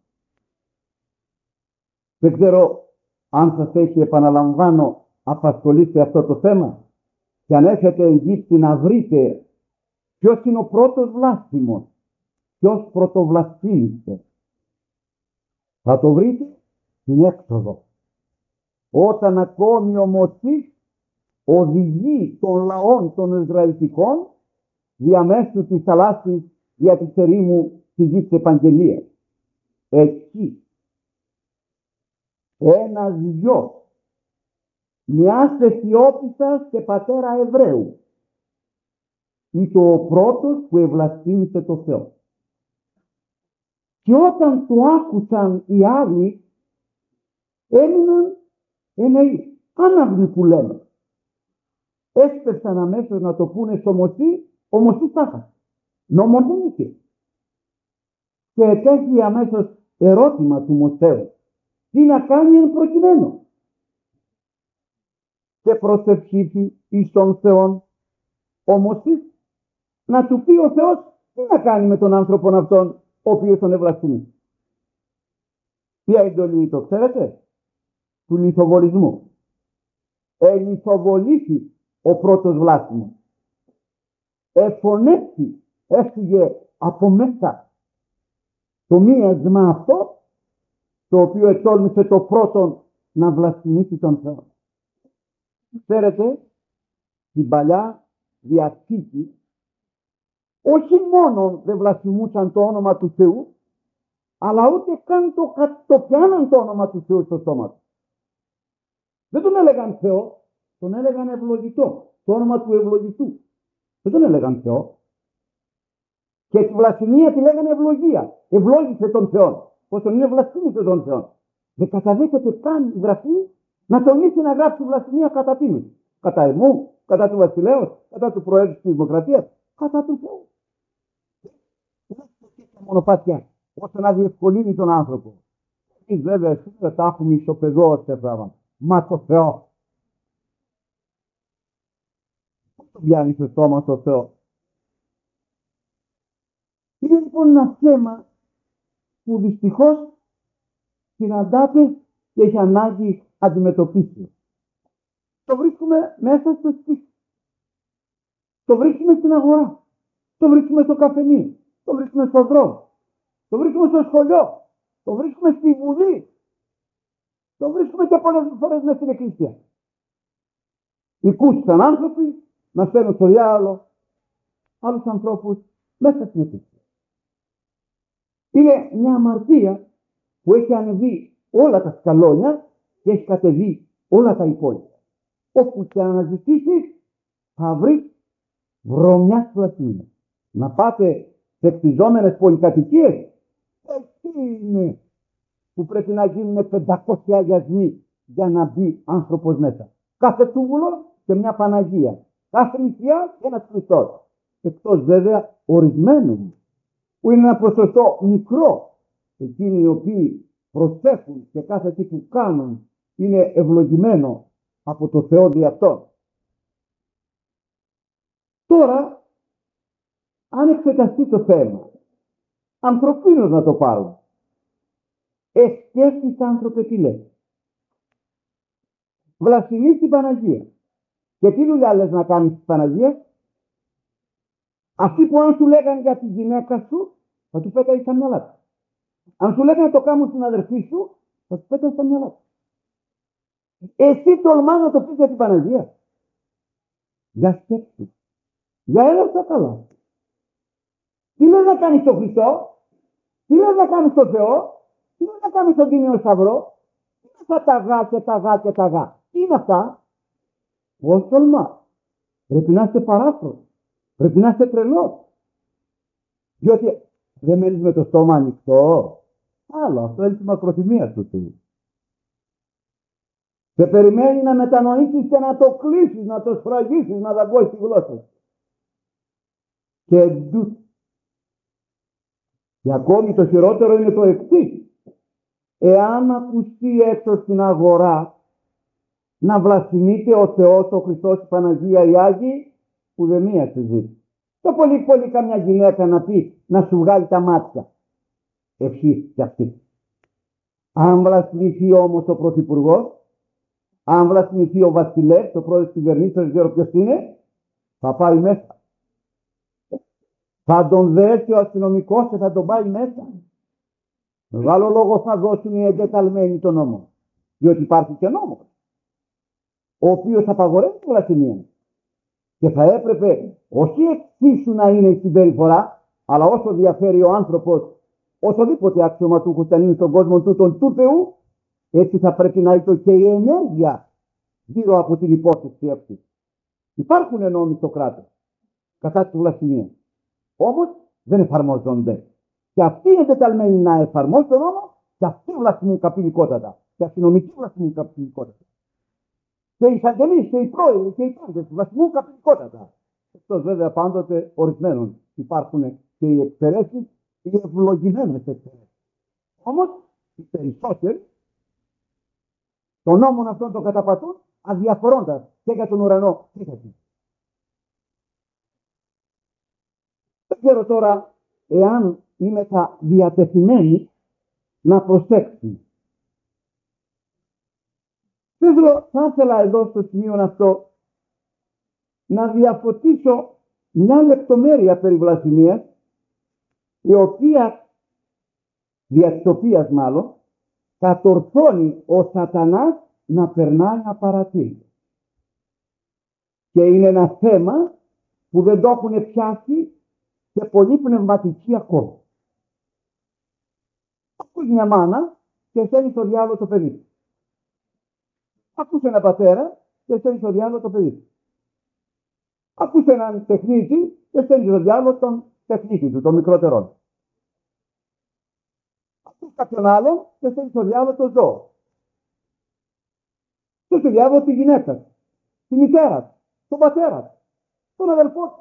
Δεν ξέρω αν σας έχει, επαναλαμβάνω, απασχολήσει αυτό το θέμα και αν έχετε εγγύψει να βρείτε ποιος είναι ο πρώτος βλάσφημος, ποιος πρωτοβλασφήμισε. Θα το βρείτε στην Έξοδο. Όταν ακόμη ο Μωσής οδηγεί των λαών των Ισραηλιτικών διαμέσου της θαλάσσης για τη ερήμου της γης επαγγελίας. Εκεί ένας γιος μιας Αιθιόπισσας και πατέρα Εβραίου ήταν ο πρώτος που ευλαστήμησε το Θεό. Και όταν το άκουσαν οι άλλοι, έμειναν εννοεί, άναυδοι που λέμε. Έσπευσαν αμέσως να το πούνε στο Μωσή, ο Μωσής τα χασε. Νόμον δεν είχε. Και ετέθη αμέσως ερώτημα του Μωσέου. Τι να κάνει εν προκειμένου. Και προσευχήθη εις τον Θεόν ο Μωσής να του πει ο Θεός τι να κάνει με τον άνθρωπον αυτόν ο οποίος τον ευλαστημεί. Ποια εντολή το ξέρετε? Του λιθοβολισμού. Ελιθοβολήθη ο πρώτος βλάσιμος. Εφωνεύσει, έφυγε από μέσα το μίασμα αυτό το οποίο ετόλμησε το πρώτον να βλαστημίσει τον Θεό. Ξέρετε, στην Παλιά Διαθήκη όχι μόνο δεν βλαστημούσαν το όνομα του Θεού, αλλά ούτε καν το, το πιάναν το όνομα του Θεού στο στόμα του. Δεν τον έλεγαν Θεό, τον έλεγαν ευλογητό, το όνομα του ευλογητού. Δεν τον έλεγαν Θεό. Και τη βλασφημία τη λέγανε ευλογία. Ευλόγησε τον Θεό. Πως τον είναι βλασφήμισε τον Θεό. Δεν καταδέχεται καν η γραφή να τολμήσει να γράψει βλασφημία κατά τίνος. Κατά εμού, κατά του βασιλέως, κατά του προέδρου της Δημοκρατίας, κατά του Θεού. Δεν είναι μονοπάτια ώστε να διευκολύνει τον άνθρωπο. Εμείς βέβαια σήμερα τα έχουμε ισοπεδώσει τα πράγματα. Μα το Θεό. Πώς το πιάνει στο στόμα στο Θεό. Είναι λοιπόν ένα θέμα που δυστυχώς συναντάται και έχει ανάγκη αντιμετωπίσεως. Το βρίσκουμε μέσα στο σπίτι. Το βρίσκουμε στην αγορά. Το βρίσκουμε στο καφενείο. Το βρίσκουμε στον δρόμο. Το βρίσκουμε στο σχολείο. Το βρίσκουμε στη Βουλή. Το βρίσκουμε και πολλές φορές μέσα στην εκκλησία. Οικούσαν άνθρωποι να στέλνουν στο διάολο άλλους ανθρώπους μέσα στην εκκλησία. Είναι μια αμαρτία που έχει ανεβεί όλα τα σκαλόνια και έχει κατεβεί όλα τα υπόλοιπα. Όπου και αναζητήσεις θα βρεις βρωμιά βλασφημία. Να πάτε σε κτιζόμενες πολυκατοικίες, εκεί είναι που πρέπει να γίνουν πεντακόσια αγιασμοί για να μπει άνθρωπος μέσα. Κάθε τούβουλο και μια Παναγία. Κάθε νησιά και ένας Χριστός. Εκτός βέβαια ορισμένων που είναι ένα ποσοστό μικρό. Εκείνοι οι οποίοι προσέχουν και κάθε τι που κάνουν είναι ευλογημένο από το Θεό δι' αυτό. Τώρα, αν εξεταστεί το θέμα, ανθρωπίνως να το πάρουμε, εσκέφτης άνθρωπε τι λέει. Βλασφημείς την Παναγία. Και τι δουλειά λες να κάνεις την Παναγία? Αυτοί που αν σου λέγανε για τη γυναίκα σου, θα του πέταγε στα μυαλά του. Αν σου λέγανε να το κάνουν στην αδερφή σου, θα του πέταγε στα μυαλά του. Εσύ τολμάς να το πεις για την Παναγία? Για σκέψη. Για έλα καλά. Τι λες να κάνεις στον Χριστό? Τι λες να κάνεις στον Θεό? Τι λες να κάνεις στον Τίμιο Σταυρό? Τι είναι αυτά τα γά και τα γά και τα γά? Τι είναι αυτά? Πώς τολμάς? Πρέπει να είστε παράφρος. Πρέπει να είστε τρελός. Διότι δεν μένεις με το στόμα ανοιχτό. Άλλο, αυτό είναι τη μακροθυμία του Θεού. Σε περιμένει να μετανοήσεις και να το κλείσεις, να το σφραγίσεις, να δαγκώσεις τη γλώσσα. Και εντούτοι. Και ακόμη το χειρότερο είναι το εξής. Εάν ακουστεί έξω στην αγορά να βλασφημείται ο Θεός, ο Χριστός, η Παναγία, οι Άγιοι, που δεν μία συζήτηση. Το πολύ πολύ καμιά γυναίκα να πει να σου βγάλει τα μάτια. Ευχή κι αυτή. Αν βλασφημηθεί όμως ο Πρωθυπουργός, αν βλασφημηθεί ο Βασιλεύς, το πρόεδρος της κυβερνήσεως, δεν ξέρω ποιος είναι, θα πάει μέσα. Θα τον δέσει ο αστυνομικός και θα τον πάει μέσα. Μεγάλο λόγο θα δώσουν οι εγκαταλμένοι τον νόμο. Διότι υπάρχει και νόμος, ο οποίος απαγορεύει τη βλασφημία. Και θα έπρεπε όχι εξίσου να είναι η συμπεριφορά, αλλά όσο διαφέρει ο άνθρωπος, οσοδήποτε αξιωματούχος αν είναι στον κόσμο τούτον του Θεού, Έτσι θα πρέπει να είναι και η ενέργεια γύρω από την υπόθεση αυτή. Υπάρχουν νόμοι στο κράτος κατά τη βλασφημία. Όμως δεν εφαρμόζονται. Και αυτοί είναι τεταλμένοι να εφαρμόσουν τον νόμο και αυτοί βλασφημούν καπηλικότατα. Και αστυνομικοί βλασφημούν καπηλικότατα. Και οι εισαγγελείς και οι πρόεδροι και οι πάντες βλασφημούν καπηλικότατα. Εκτός βέβαια πάντοτε ορισμένων υπάρχουν και οι εξαιρέσεις, οι ευλογημένες εξαιρέσεις. Όμως οι περισσότεροι των νόμων αυτών τον καταπατούν αδιαφορώντας και για τον ουρανό και για την. Δεν ξέρω τώρα εάν είμαι θα διατεθειμένοι να προσέξουμε. Θέλω, θα ήθελα εδώ στο σημείο αυτό να διαφωτίσω μια λεπτομέρεια περί βλασφημίας, η οποία, δια της οποίας μάλλον, κατορθώνει ο σατανάς να περνάει απαρατήρητο. Και είναι ένα θέμα που δεν το έχουν πιάσει και πολλοί πνευματικοί ακόμα. Ακούς μια μάνα και στέλνει στο διάλογο το παιδί. Ακούς έναν πατέρα και στέλνει στο διάλογο το παιδί. Ακούς έναν τεχνίτη και στέλνει στο διάλογο τον τεχνίτη του, τον μικρότερό. Ακούς κάποιον άλλον και στέλνει στο διάλογο το ζώο. Και στο διάλογο τη γυναίκα, τη μητέρα, τον πατέρα, τον αδελφό.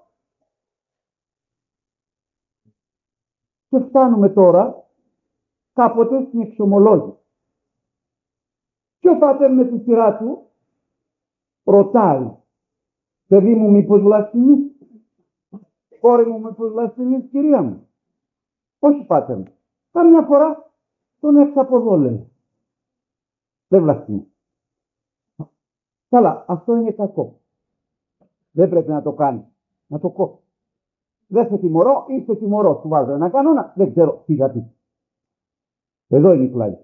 Και φτάνουμε τώρα κάποτε στην εξομολόγηση. Και ο πάτερ με τη σειρά του ρωτάει, παιδί μου μήπως βλασφημείς, κόρη μου μήπως βλασφημείς, κυρία μου. Όχι πάτερ μου, καμιά φορά τον έξω από εδώ λέει. Δεν βλασφημείς. Καλά, αυτό είναι κακό. Δεν πρέπει να το κάνει, να το κόψει. Δεν σε τιμωρώ ή σε τιμωρώ. Του βάζω ένα κανόνα, δεν ξέρω τι γιατί. Εδώ είναι η πλάγη.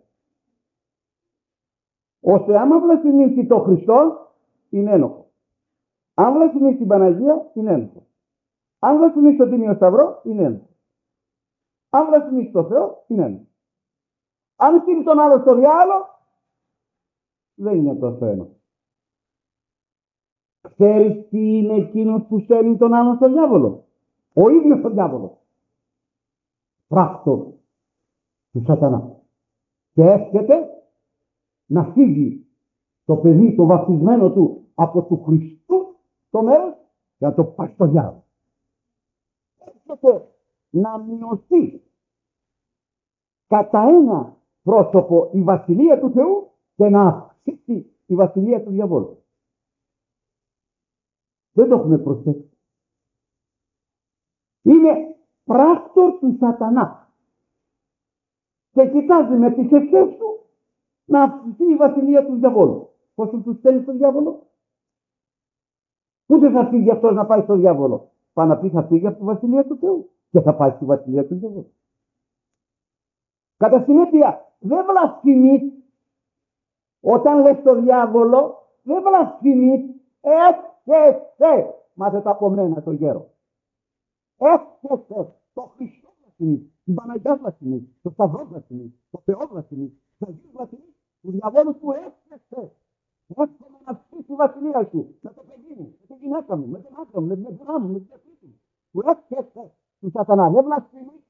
Ώστε άμα βλασφημίσει το Χριστό, είναι ένοχο. Αν βλασφημίσει την Παναγία, είναι ένοχο. Αν βλασφημίσει το Τίμιο Σταυρό, είναι ένοχο. Αν βλασφημίσει το Θεό, είναι ένοχο. Αν στείλει τον άλλο στο διάλογο, δεν είναι τόσο ένοχο. Ξέρεις τι είναι εκείνος που στέλνει τον άλλον στο διάβολο? Ο ίδιος ο διάβολος. Πράκτορ του σατανά. Και έρχεται να φύγει το παιδί, το βαπτισμένο του από του Χριστού το μέρος και να το πάει στο διάβολο. Έρχεται να μειωθεί κατά ένα πρόσωπο η βασιλεία του Θεού και να αυξήσει η βασιλεία του διαβόλου. Δεν το έχουμε προσέξει. Είναι πράκτορ του σατανά. Και κοιτάζει με τις ευχές του να αυξηθεί η βασιλεία του διαβόλου. Πώς του στέλνει στο διάβολο? Ούτε θα φύγει αυτός να πάει στο διάβολο. Πάνω να πει θα φύγει από τη βασιλεία του Θεού και θα πάει στη βασιλεία του διαβόλου. Κατά συνέπεια δεν βλασφημείς όταν λες στο διάβολο, δεν βλασφημείς, έρχεσαι. Μάθετε από μένα το γέρο. Έρχεσαι το Χριστό βλασφημείς, την Παναγιά βλασφημείς, το Σταυρό βλασφημείς, το Θεό βλασφημείς, το Αγίου βλασφημείς, του διαβόλου που έρχεσαι. Έρχομαι να αυξήσει τη βασιλεία σου, με το παιδί μου, με τη γυναίκα μου, με τον άντρα μου, με την εμπειρά μου, με την εμπειρά μου. Του έρχεσαι του σατανά, δεν βλασφημείς.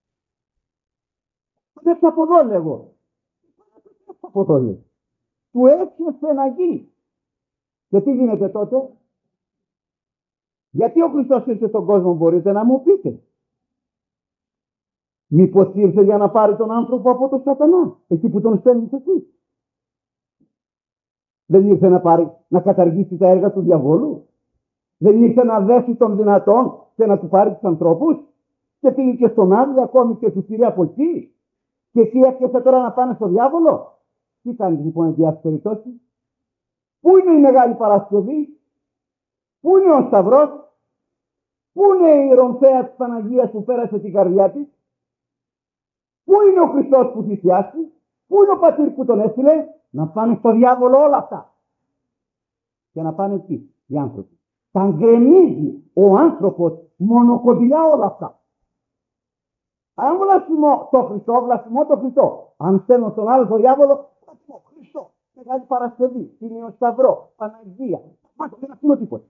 Τον έξω από εδώ λέγω. Έξω από εδώ λέγω. Του έρχεσαι να γίνει. Και τι γίνεται τότε? Γιατί ο Χριστός ήρθε στον κόσμο, μπορείτε να μου πείτε? Μήπως ήρθε για να πάρει τον άνθρωπο από τον σατανά, εκεί που τον στέλνεις εσύ? Δεν ήρθε να πάρει, να καταργήσει τα έργα του διαβόλου? Δεν ήρθε να δέσει τον δυνατόν και να του πάρει τους ανθρώπους? Και πήγε και στον Άδη ακόμη και του πήρε από εκεί? Και εκεί έρχεσαι τώρα να πάνε στο διάβολο? Τι κάνεις λοιπόν εν διάφορες περιπτώσεις? Πού είναι η Μεγάλη Παρασκευή? Πού είναι ο Σταυρός? Πού είναι η ρομφαία της Παναγίας που πέρασε την καρδιά της? Πού είναι ο Χριστός που θυσιάστηκε? Πού είναι ο πατήρ που τον έστειλε? Να πάνε στο διάβολο όλα αυτά. Και να πάνε εκεί οι άνθρωποι. Τα γκρεμίζει ο άνθρωπος μονοκοντιλιά όλα αυτά. Αν βλασφημώ το Χριστό, βλασφημώ το Χριστό. Αν στέλνω στον άλλο το διάβολο, βλασφημώ. Μεγάλη Παρασκευή, Τίμιο Σταυρό, Παναγία. Μάτι, δεν αφήνω τίποτα.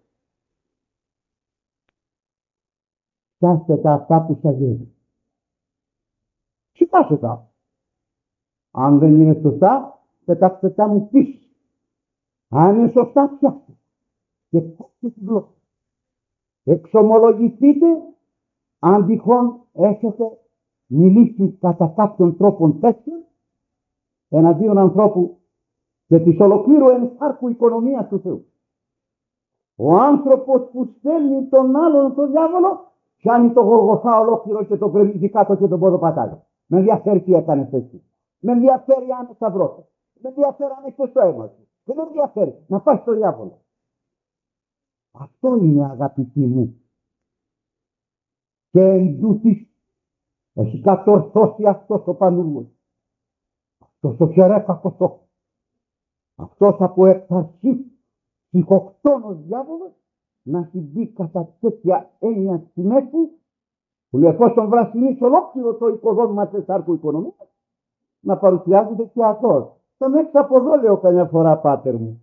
Πιάστε τα αυτά που σας δίνει. Κοιτάστε τα. Αν δεν είναι σωστά, πετάξτε τα μου πίσω. Αν είναι σωστά, πιάστε. Και κόψτε τη γλώσσα. Εξομολογηθείτε αν τυχόν έχετε μιλήσει κατά κάποιον τρόπον τέτοιον εναντίον ανθρώπου και της ολοκλήρου ενθάρκου οικονομίας του Θεού. Ο άνθρωπος που στέλνει τον άλλον τον διάβολο πιάνει το Γολγοθά ολόκληρο και το κρεμίζει κάτω και τον ποδοπατάει. Με ενδιαφέρει τι έκανες εσύ. Με ενδιαφέρει αν σταυρώσε. Με ενδιαφέρει αν έχεις το αίμα σου. Δεν με ενδιαφέρει να πάει στο διάβολο. Αυτό είναι, αγαπητοί μου. Και εν τούτης έχει κατορθώσει αυτός ο πανούργος. Αυτός ο χερέφακος το. Αυτός από εξ αρχής ψυχοκτόνος διάβολος να συμπεί κατά τέτοια έννοια στη μέση που λέει εφόσον βρασινείς ολόκληρο το οικοδόμημα της άρκου οικονομίας να παρουσιάζεται και αυτός. Τον έξω από εδώ λέω καμιά φορά, πάτερ μου.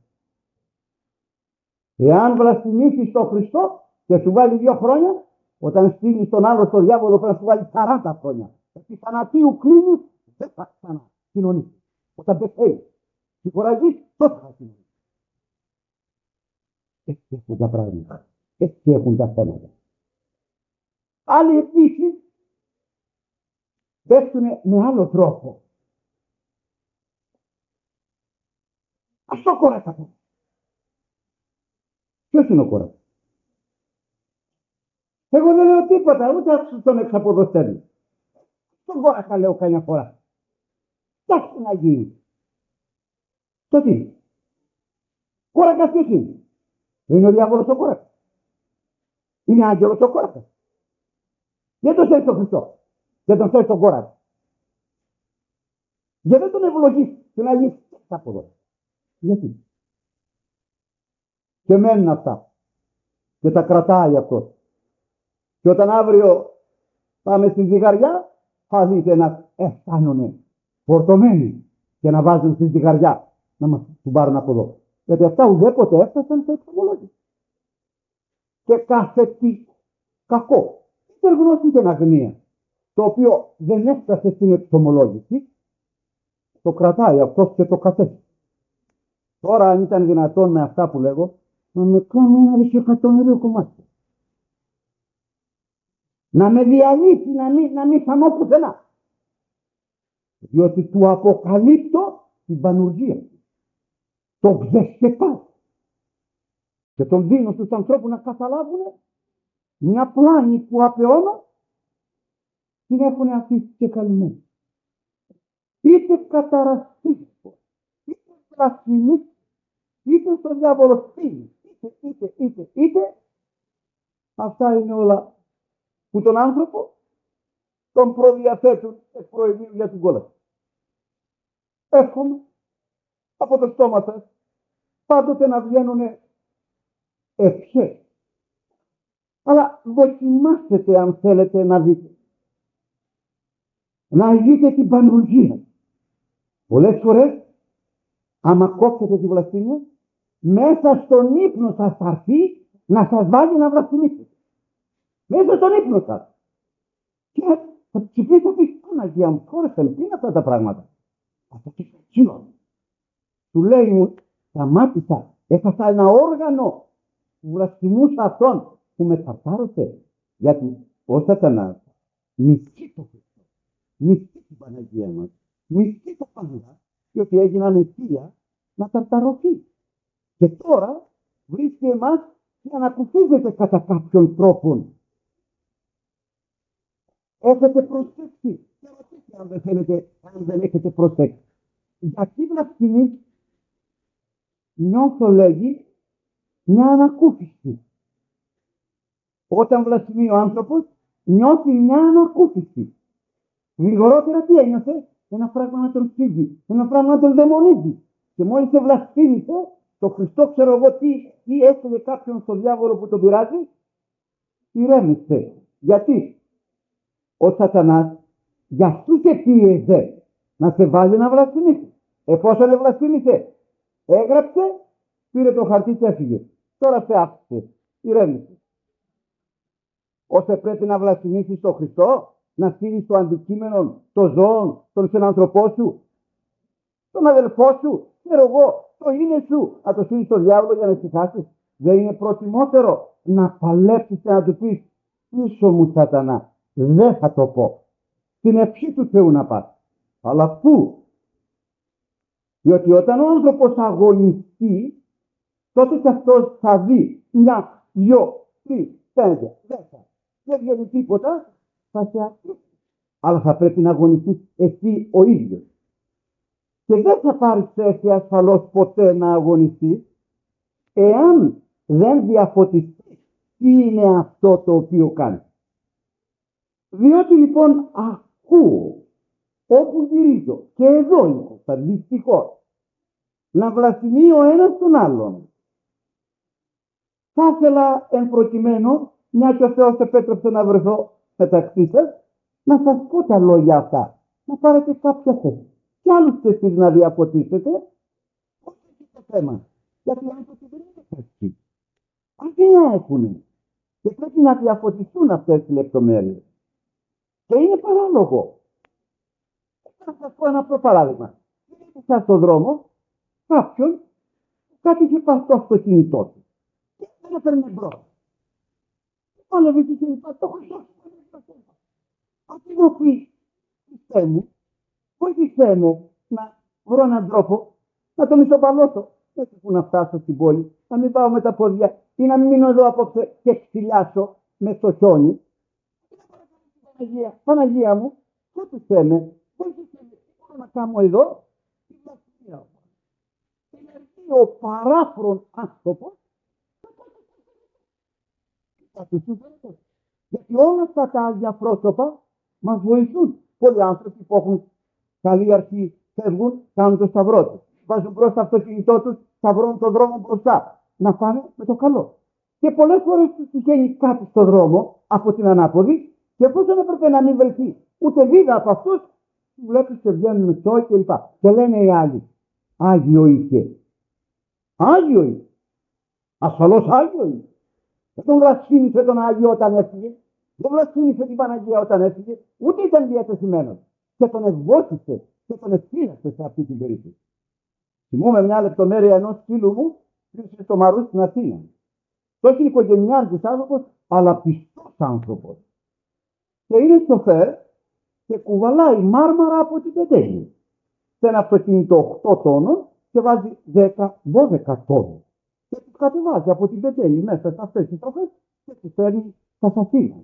Εάν βλασφημίσεις τον Χριστό και σου βάλει δύο χρόνια, όταν στείλεις τον άλλο στο διάβολο πρέπει να σου βάλει σαράντα χρόνια. Γιατί θανατίου κλείνεις, δεν θα ξανά κοινωνήσεις. Όταν πεθαίνεις, συγχωραγείς, τότε θα κοινωνήσεις. Έτσι έχουν τα πράγματα. Έτσι έχουν τα θέματα. Άλλοι επίσης πέφτουν με άλλο τρόπο. Ας το κόρακα. Ποιος είναι ο κόρακας? Εγώ δεν λέω τίποτα, ούτε άκουσα τον εξαποδοστέλη. Τον κόρακα λέω καμιά φορά. Κοιτάξτε να γίνει. Το τι είναι. Κόρακας ποιος είναι? Είναι ο διάβολος ο κόρακας. Είναι άγγελος ο κόρακας. Δεν τον θέλει τον Χριστό. Δεν τον θέλει τον κόρακα. Γιατί δεν τον ευλογείς και να γίνει από εδώ. Γιατί. Και μένουν αυτά. Και τα κρατάει αυτό. Και όταν αύριο πάμε στη ζυγαριά, θα δείτε να αισθάνονται φορτωμένοι και να βάζουν στη ζυγαριά να μας του πάρουν από εδώ. Γιατί αυτά ουδέποτε έφτασαν στο εξομολόγιο. Και κάθε τι κακό, είτε γνώση είτε αγνία, το οποίο δεν έφτασε στην εξομολόγηση, το κρατάει αυτός και το κατέχει. Τώρα αν ήταν δυνατόν με αυτά που λέγω, να με κάνει ένα δισεκατομμύριο κομμάτι. Να με διαλύσει, να μην, να μην φανώ πουθενά. Διότι του αποκαλύπτω την πανουργία. Το ξεσκεπάζει. Και τον δίνω στους ανθρώπους να καταλάβουν μια πλάνη που απεώνα την έχουν αφήσει και καλυμμένη. Είτε καταραστήριο, είτε βλασφημής, είτε στο διάβολο στήλη, είτε, είτε, είτε, είτε, αυτά είναι όλα που τον άνθρωπο τον προδιαθέτουν εκ προημίου για την κόλαση. Εύχομαι από το στόμα σας πάντοτε να βγαίνουν ευχές. Αλλά δοκιμάστε αν θέλετε να δείτε. Να δείτε την πανουργία. Πολλές φορές, άμα κόψετε τη βλασφημία, μέσα στον ύπνο σας θα έρθει να σας βάλει να βλασφημίσετε. Μέσα στον ύπνο σας. Και θα ψηφίσετε ότι Παναγία μου, χώρεσαν, τι είναι αυτά τα πράγματα. Αυτό και στο τσίνο. Του λέει μου, σταμάτησα, έχασα ένα όργανο που βλασφημούσα αυτόν που με ταρτάρωσε. Γιατί ο Σατανάς μισεί το Χριστό, μισεί την Παναγία μας, μισεί το πάντα, διότι έγιναν αιτία να ταρταρωθεί. Και τώρα βρίσκει εμάς και ανακουφίζεται κατά κάποιον τρόπο. Έχετε προσέξει, και ρωτήστε αν δεν θέλετε, αν δεν έχετε προσέξει. Γιατί βλασφημείς? Νιώθω, λέγει, μια ανακούφιση. Όταν βλασφημεί ο άνθρωπος, νιώθει μια ανακούφιση. Γρηγορότερα τι ένιωθε? Ένα πράγμα να τον φύγει, ένα πράγμα να τον δαιμονίζει. Και μόλις σε βλασφήμισε, το Χριστό ξέρω εγώ τι, τι έφυγε κάποιον στο διάβολο που τον πειράζει, ηρέμησε. Γιατί? Ο Σατανάς για αυτού και πίεζε να σε βάλει να βλασφημίσει. Εφόσον βλασφήμισε, Έγραψε, πήρε το χαρτί και έφυγε. Τώρα σε άφησε. Ηρέμησε. Ώστε πρέπει να βλασφημίσεις τον Χριστό, να στείλεις το αντικείμενο των ζώων, τον συνανθρωπό σου, τον αδελφό σου, ξέρω εγώ, το είναι σου, να το στείλεις στον διάβολο για να ησυχάσεις. Δεν είναι προτιμότερο να παλέψεις και να του πεις πίσω μου σατανά, δεν θα το πω. Στην ευχή του Θεού να πας. Αλλά πού? Διότι όταν ο άνθρωπος αγωνιστεί, τότε και αυτός θα δει μια, δυο, τρεις, πέντε, δέκα. Δεν βγαίνει τίποτα, θα σε αφήσει. Αλλά θα πρέπει να αγωνιστείς εσύ ο ίδιος. Και δεν θα πάρεις θέση ασφαλώς ποτέ να αγωνιστείς, εάν δεν διαφωτιστείς τι είναι αυτό το οποίο κάνεις. Διότι λοιπόν ακούω, όπου γυρίζω, και εδώ είμαι, θα δυστυχώς, να βλασφημεί ο ένας τον άλλον. Θα ήθελα εν προκειμένου, μια και ο Θεός επέτρεψε να βρεθώ μεταξύ σας, να σας πω τα λόγια αυτά, να πάρετε κάποια θέση. Και άλλους και εσείς να διαφωτίσετε, όχι το θέμα. Γιατί οι άνθρωποι δεν είναι έτσι. Αγία έχουνε. Και πρέπει να διαφωτιστούν αυτές οι λεπτομέρειες. Και είναι παράλογο. Θα σας πω ένα απλό παράδειγμα. Ήρθα στον δρόμο κάποιον που κάτι είχε παστό στο κινητό του. Και δεν έπαιρνε μπρος. Πάλευε και είχε είπα, το χρυσό. Αυτή μου πει, Χριστέ μου, βοήθησέ με να βρω έναν τρόπο να το μισοπαλώσω. Έτσι που να φτάσω στην πόλη, να μην πάω με τα πόδια ή να μην μείνω εδώ απόψε και ξυλιάσω με στο χιόνι. Παναγία, Παναγία μου, βοήθησέ με, βοήθησέ με, τι μπορώ να κάνω εδώ? Δηλαδή ο παράφρον άνθρωπος θα του συμφέρει. Γιατί όλα αυτά τα άγια πρόσωπα μας βοηθούν. Πολλοί άνθρωποι που έχουν καλή αρχή φεύγουν, κάνουν το σταυρό τους. Βάζουν μπροστά το αυτοκίνητό τους, σταυρώνουν τον δρόμο μπροστά. Να πάνε με το καλό. Και πολλές φορές τους τυχαίνει κάτι στον δρόμο από την ανάποδη και εφόσον έπρεπε να μην βρεθεί ούτε βίδα από αυτούς, βλέπεις και βγαίνουν σώοι κλπ. Και, και λένε οι άλλοι, Άγιο είχε. Άγιο είχε. Ασφαλώς Άγιο είχε. Δεν τον βλασφήμισε τον Άγιο όταν έφυγε. Δεν βλασφήμισε την Παναγία όταν έφυγε. Ούτε ήταν διατεθειμένος. Και τον ευγόχησε και τον ευθύνασε σε αυτή την περίπτωση. Θυμούμαι μια λεπτομέρεια ενός φίλου μου που στο Μαρού στην Αθήνα. Όχι οικογενειάρχης άνθρωπος, αλλά πιστός άνθρωπος. Και είναι σοφέρ και κουβαλάει μάρμαρα από την Πετέλη. Σε ένα αυτοκίνητο οκτώ τόνων και βάζει δέκα δώδεκα τόνους. Και τους κατεβάζει από την Πετέλη μέσα σε αυτές τις τροφές και τις φέρνει στα Αθήνα.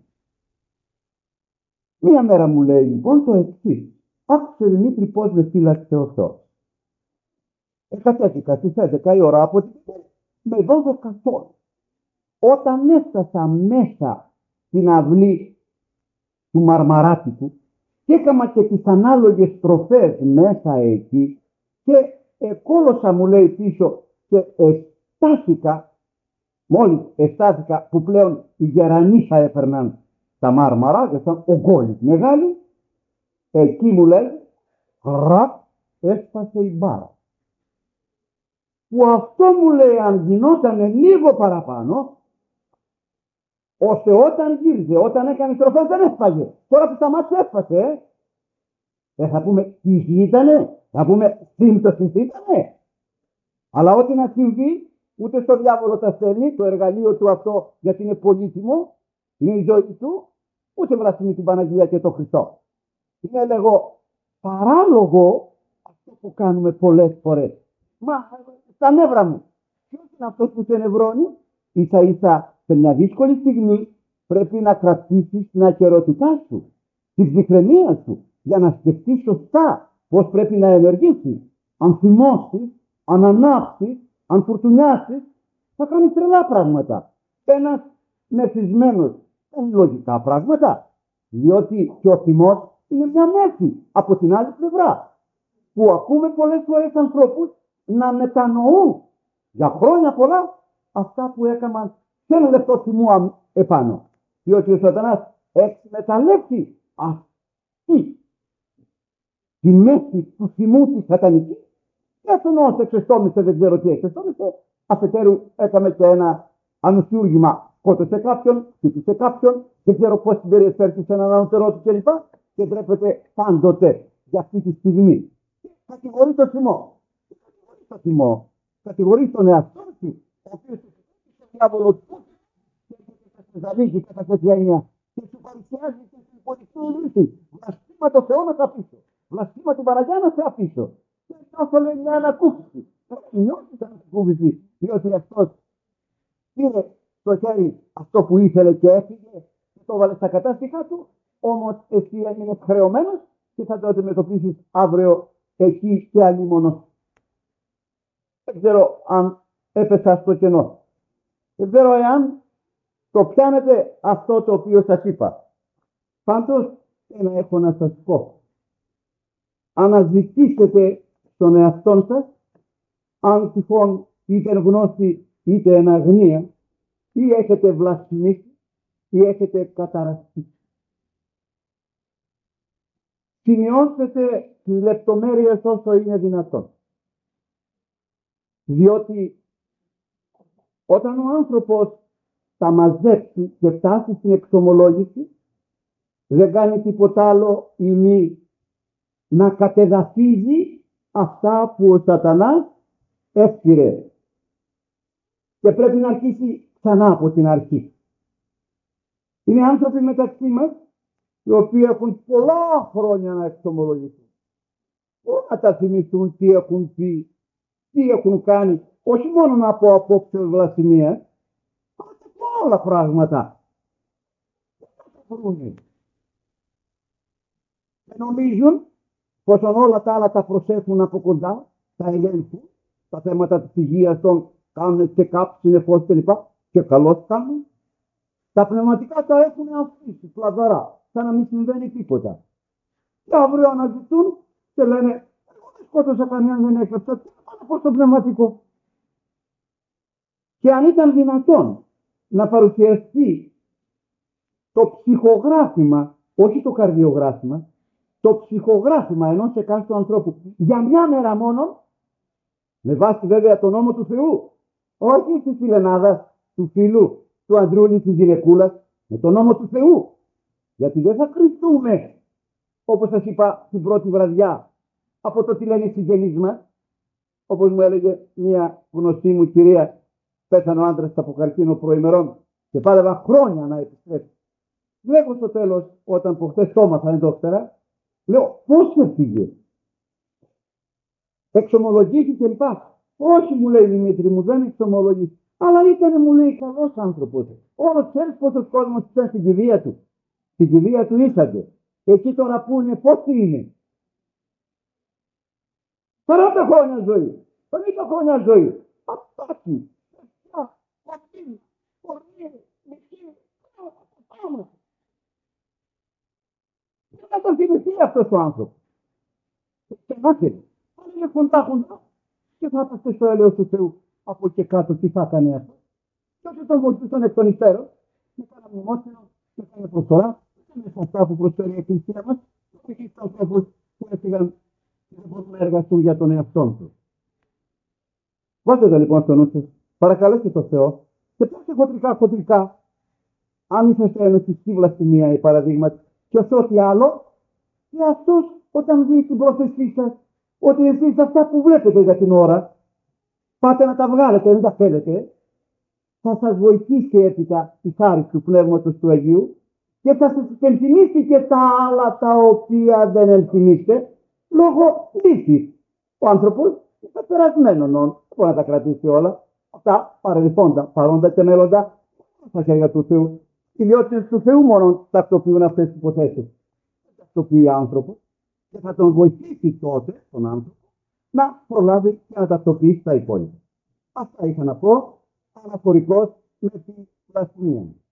Μία μέρα μου λέει λοιπόν το εξής. Άκουσε Δημήτρη πώς με φύλαξε ο Θεός. Εκατέθηκα στις έντεκα η ώρα από την Πετέλη με δώδεκα τόνους. Όταν έφτασα μέσα στην αυλή του Μαρμαράτικου και έκανα και τις ανάλογες τροφές μέσα εκεί και εκόλωσα μου λέει πίσω και εστάθηκα, μόλις εστάθηκα που πλέον οι γερανοί θα έπαιρναν τα μάρμαρα και ήταν ογκόλοι μεγάλοι, εκεί μου λέει ραπ έσπασε η μπάρα. Που αυτό μου λέει αν γινότανε λίγο παραπάνω, ώστε όταν γύριζε, όταν έκανε στροφές δεν έσπαγε. Τώρα που σταμάτησε έσπασε, ε. Δεν θα πούμε τι ήτανε, θα πούμε σύμπτωση ήτανε. Αλλά ό,τι να συμβεί, ούτε στο διάβολο τα στέλνει, το εργαλείο του αυτό γιατί είναι πολύτιμο, είναι η ζωή του, ούτε βλασφημεί την Παναγία και τον Χριστό. Είναι λέγω παράλογο αυτό που κάνουμε πολλές φορές. Μα στα νεύρα μου, ποιος είναι αυτός που σε νευρώνει? Ίσα ίσα σε μια δύσκολη στιγμή πρέπει να κρατήσεις την ακερότητά σου, την ψυχραιμία σου, για να σκεφτείς σωστά πώς πρέπει να ενεργήσεις. Αν θυμώσεις, αν ανάψεις, αν φουρτουνιάσεις, θα κάνεις τρελά πράγματα. Ένας μεθυσμένος, είναι λογικά πράγματα, διότι και ο θυμός είναι μια μέση από την άλλη πλευρά, που ακούμε πολλές φορές ανθρώπους να μετανοούν για χρόνια πολλά αυτά που έκαναν σε ένα λεπτό θυμού επάνω. Διότι ο Σατανάς έχει μεταλλεύσει αυτή τη μέση του θυμού της σατανικής Και αυτόν εξεστόμησε, δεν ξέρω τι εξεστόμησε, αφετέρου έκαμε και ένα ανοσιούργημα. Σκότωσε κάποιον, χτύπησε κάποιον, δεν ξέρω πώς συμπεριφέρθηκε σε έναν ανωτερό του κλπ. Και ντρέπεται πάντοτε για αυτή τη στιγμή. Κατηγορεί τον θυμό. Κατηγορεί τον θυμό. Κατηγορεί τον εαυτό του, ο οποίος τον διάβολο του και σε ζαλίζει κατά τέτοια έννοια και σου παρουσιάζει και στην πολιτική λύση. Βλαστήμα το Θεό να σε αφήσω. Βλαστήμα την Παναγιά να σε αφήσω. Και αυτό λέει μια ανακούφιση. Νιώθει την ανακούφιση, διότι αυτός πήρε στο χέρι αυτό που ήθελε και έφυγε και το έβαλε στα κατάστοιχα του, όμως εσύ έμεινες χρεωμένος και θα το αντιμετωπίσεις αύριο εκεί και αλλήμωνος. Δεν ξέρω αν έπεσα στο κενό. Δεν ξέρω εάν το πιάνετε αυτό το οποίο σας είπα. Πάντως ένα έχω να σας πω. Αναζητήσετε στον εαυτόν σας, αν τυχόν είτε γνώση είτε εν αγνία, ή έχετε βλασφημίσει ή έχετε καταραστεί. Σημειώσετε τις λεπτομέρειες όσο είναι δυνατόν. Διότι όταν ο άνθρωπος τα μαζέψει και φτάσει στην εξομολόγηση, δεν κάνει τίποτα άλλο ή μη να κατεδαφίζει αυτά που ο σατανάς έφτιρε. Και πρέπει να αρχίσει ξανά από την αρχή. Είναι άνθρωποι μεταξύ μας οι οποίοι έχουν πολλά χρόνια να εξομολογηθούν. Πώς να τα θυμηθούν τι έχουν πει, τι έχουν κάνει, όχι μόνο να πω απόψεως βλασφημία, αλλά και πολλά πράγματα. Δεν θα το βρούνε. Και νομίζουν πως όλα τα άλλα τα προσέχουν από κοντά, τα ελέγχουν, τα θέματα της υγείας των κάνουν και κάποιοι συνεχώς κλπ. Και καλώς κάνουν. Τα πνευματικά τα έχουν αφήσει πλαδαρά, σαν να μην συμβαίνει τίποτα. Και αύριο αναζητούν και λένε, εγώ δεν σκότωσα κανέναν, δεν έκλεψα, τι να πάω στο πνευματικό. Και αν ήταν δυνατόν να παρουσιαστεί το ψυχογράφημα, όχι το καρδιογράφημα, το ψυχογράφημα ενός εκάστου ανθρώπου για μια μέρα μόνο, με βάση βέβαια τον νόμο του Θεού, όχι της φιλενάδας, του φίλου, του Ανδρούλη, της γυναικούλας, με τον νόμο του Θεού. Γιατί δεν θα κρυφτούμε, όπως σας είπα την πρώτη βραδιά, από το τι λένε οι συγγενείς μας. Όπως μου έλεγε μια γνωστή μου κυρία, πέθανε ο άντρας από καρκίνο προημερών και πάλευα χρόνια να επιστρέψει. Βλέπω στο τέλος, όταν προχθές το έμαθα εντόκτερα, λέω πώς έφυγε. Εξομολογήθηκε κλπ. Όχι, μου λέει Δημήτρη μου, δεν εξομολογήθηκε. Αλλά ήταν, μου λέει, καλός άνθρωπος. Όλος ξέρεις πόσος κόσμος ήταν στην κηδεία του. Στην κηδεία του ήσατε. Εκεί τώρα που είναι, πόσοι είναι. σαράντα χρόνια ζωή. πενήντα χρόνια ζωή. Απάτη. Παιδιά, πατή, πορνή, μισή. Πάμε. Δεν θα τον θυμηθεί αυτός ο άνθρωπος. Και να θέλει. Αν είναι κοντά κοντά. Και θα έπαστε στο έλεος του Θεού. Από και κάτω τι θα έκανε αυτό. Και όσοι τον βοηθούσαν εκ των υστέρων, με κάνα μνημόσυνο, με κάνα προσφορά, με αυτά που προσφέρει η Εκκλησία μας, και εκεί στους ανθρώπους που έφυγαν και δεν μπορούν να εργαστούν για τον εαυτό του. Βάζετε λοιπόν στο νου σας, παρακαλέστε το Θεό, και πιάστε χοντρικά χοντρικά, αν είσαστε ενωσιστή βλασφημία ή παραδείγματι, και ως ό,τι άλλο, και αυτός όταν δει την πρόθεσή σας, ότι εσείς αυτά που βλέπετε για την ώρα, πάτε να τα βγάλετε, δεν τα θέλετε, θα σας βοηθήσει έπειτα η χάρη του Πνεύματος του Αγίου και θα σας υπενθυμίσει και τα άλλα τα οποία δεν ενθυμίστε λόγω λύσης. Ο άνθρωπος είναι περασμένο νόν, δεν μπορεί να τα κρατήσει όλα. Αυτά παρελθόντα, παρόντα και μέλλοντα στα χέρια του Θεού. Οι ιδιότητες του Θεού μόνο τακτοποιούν αυτές τις υποθέσεις. Δεν τακτοποιεί ο άνθρωπος και θα τον βοηθήσει τότε τον άνθρωπο να προλάβει και να τακτοποιήσει τα υπόλοιπα. Αυτά είχα να πω αναφορικώς με τη βλασφημία.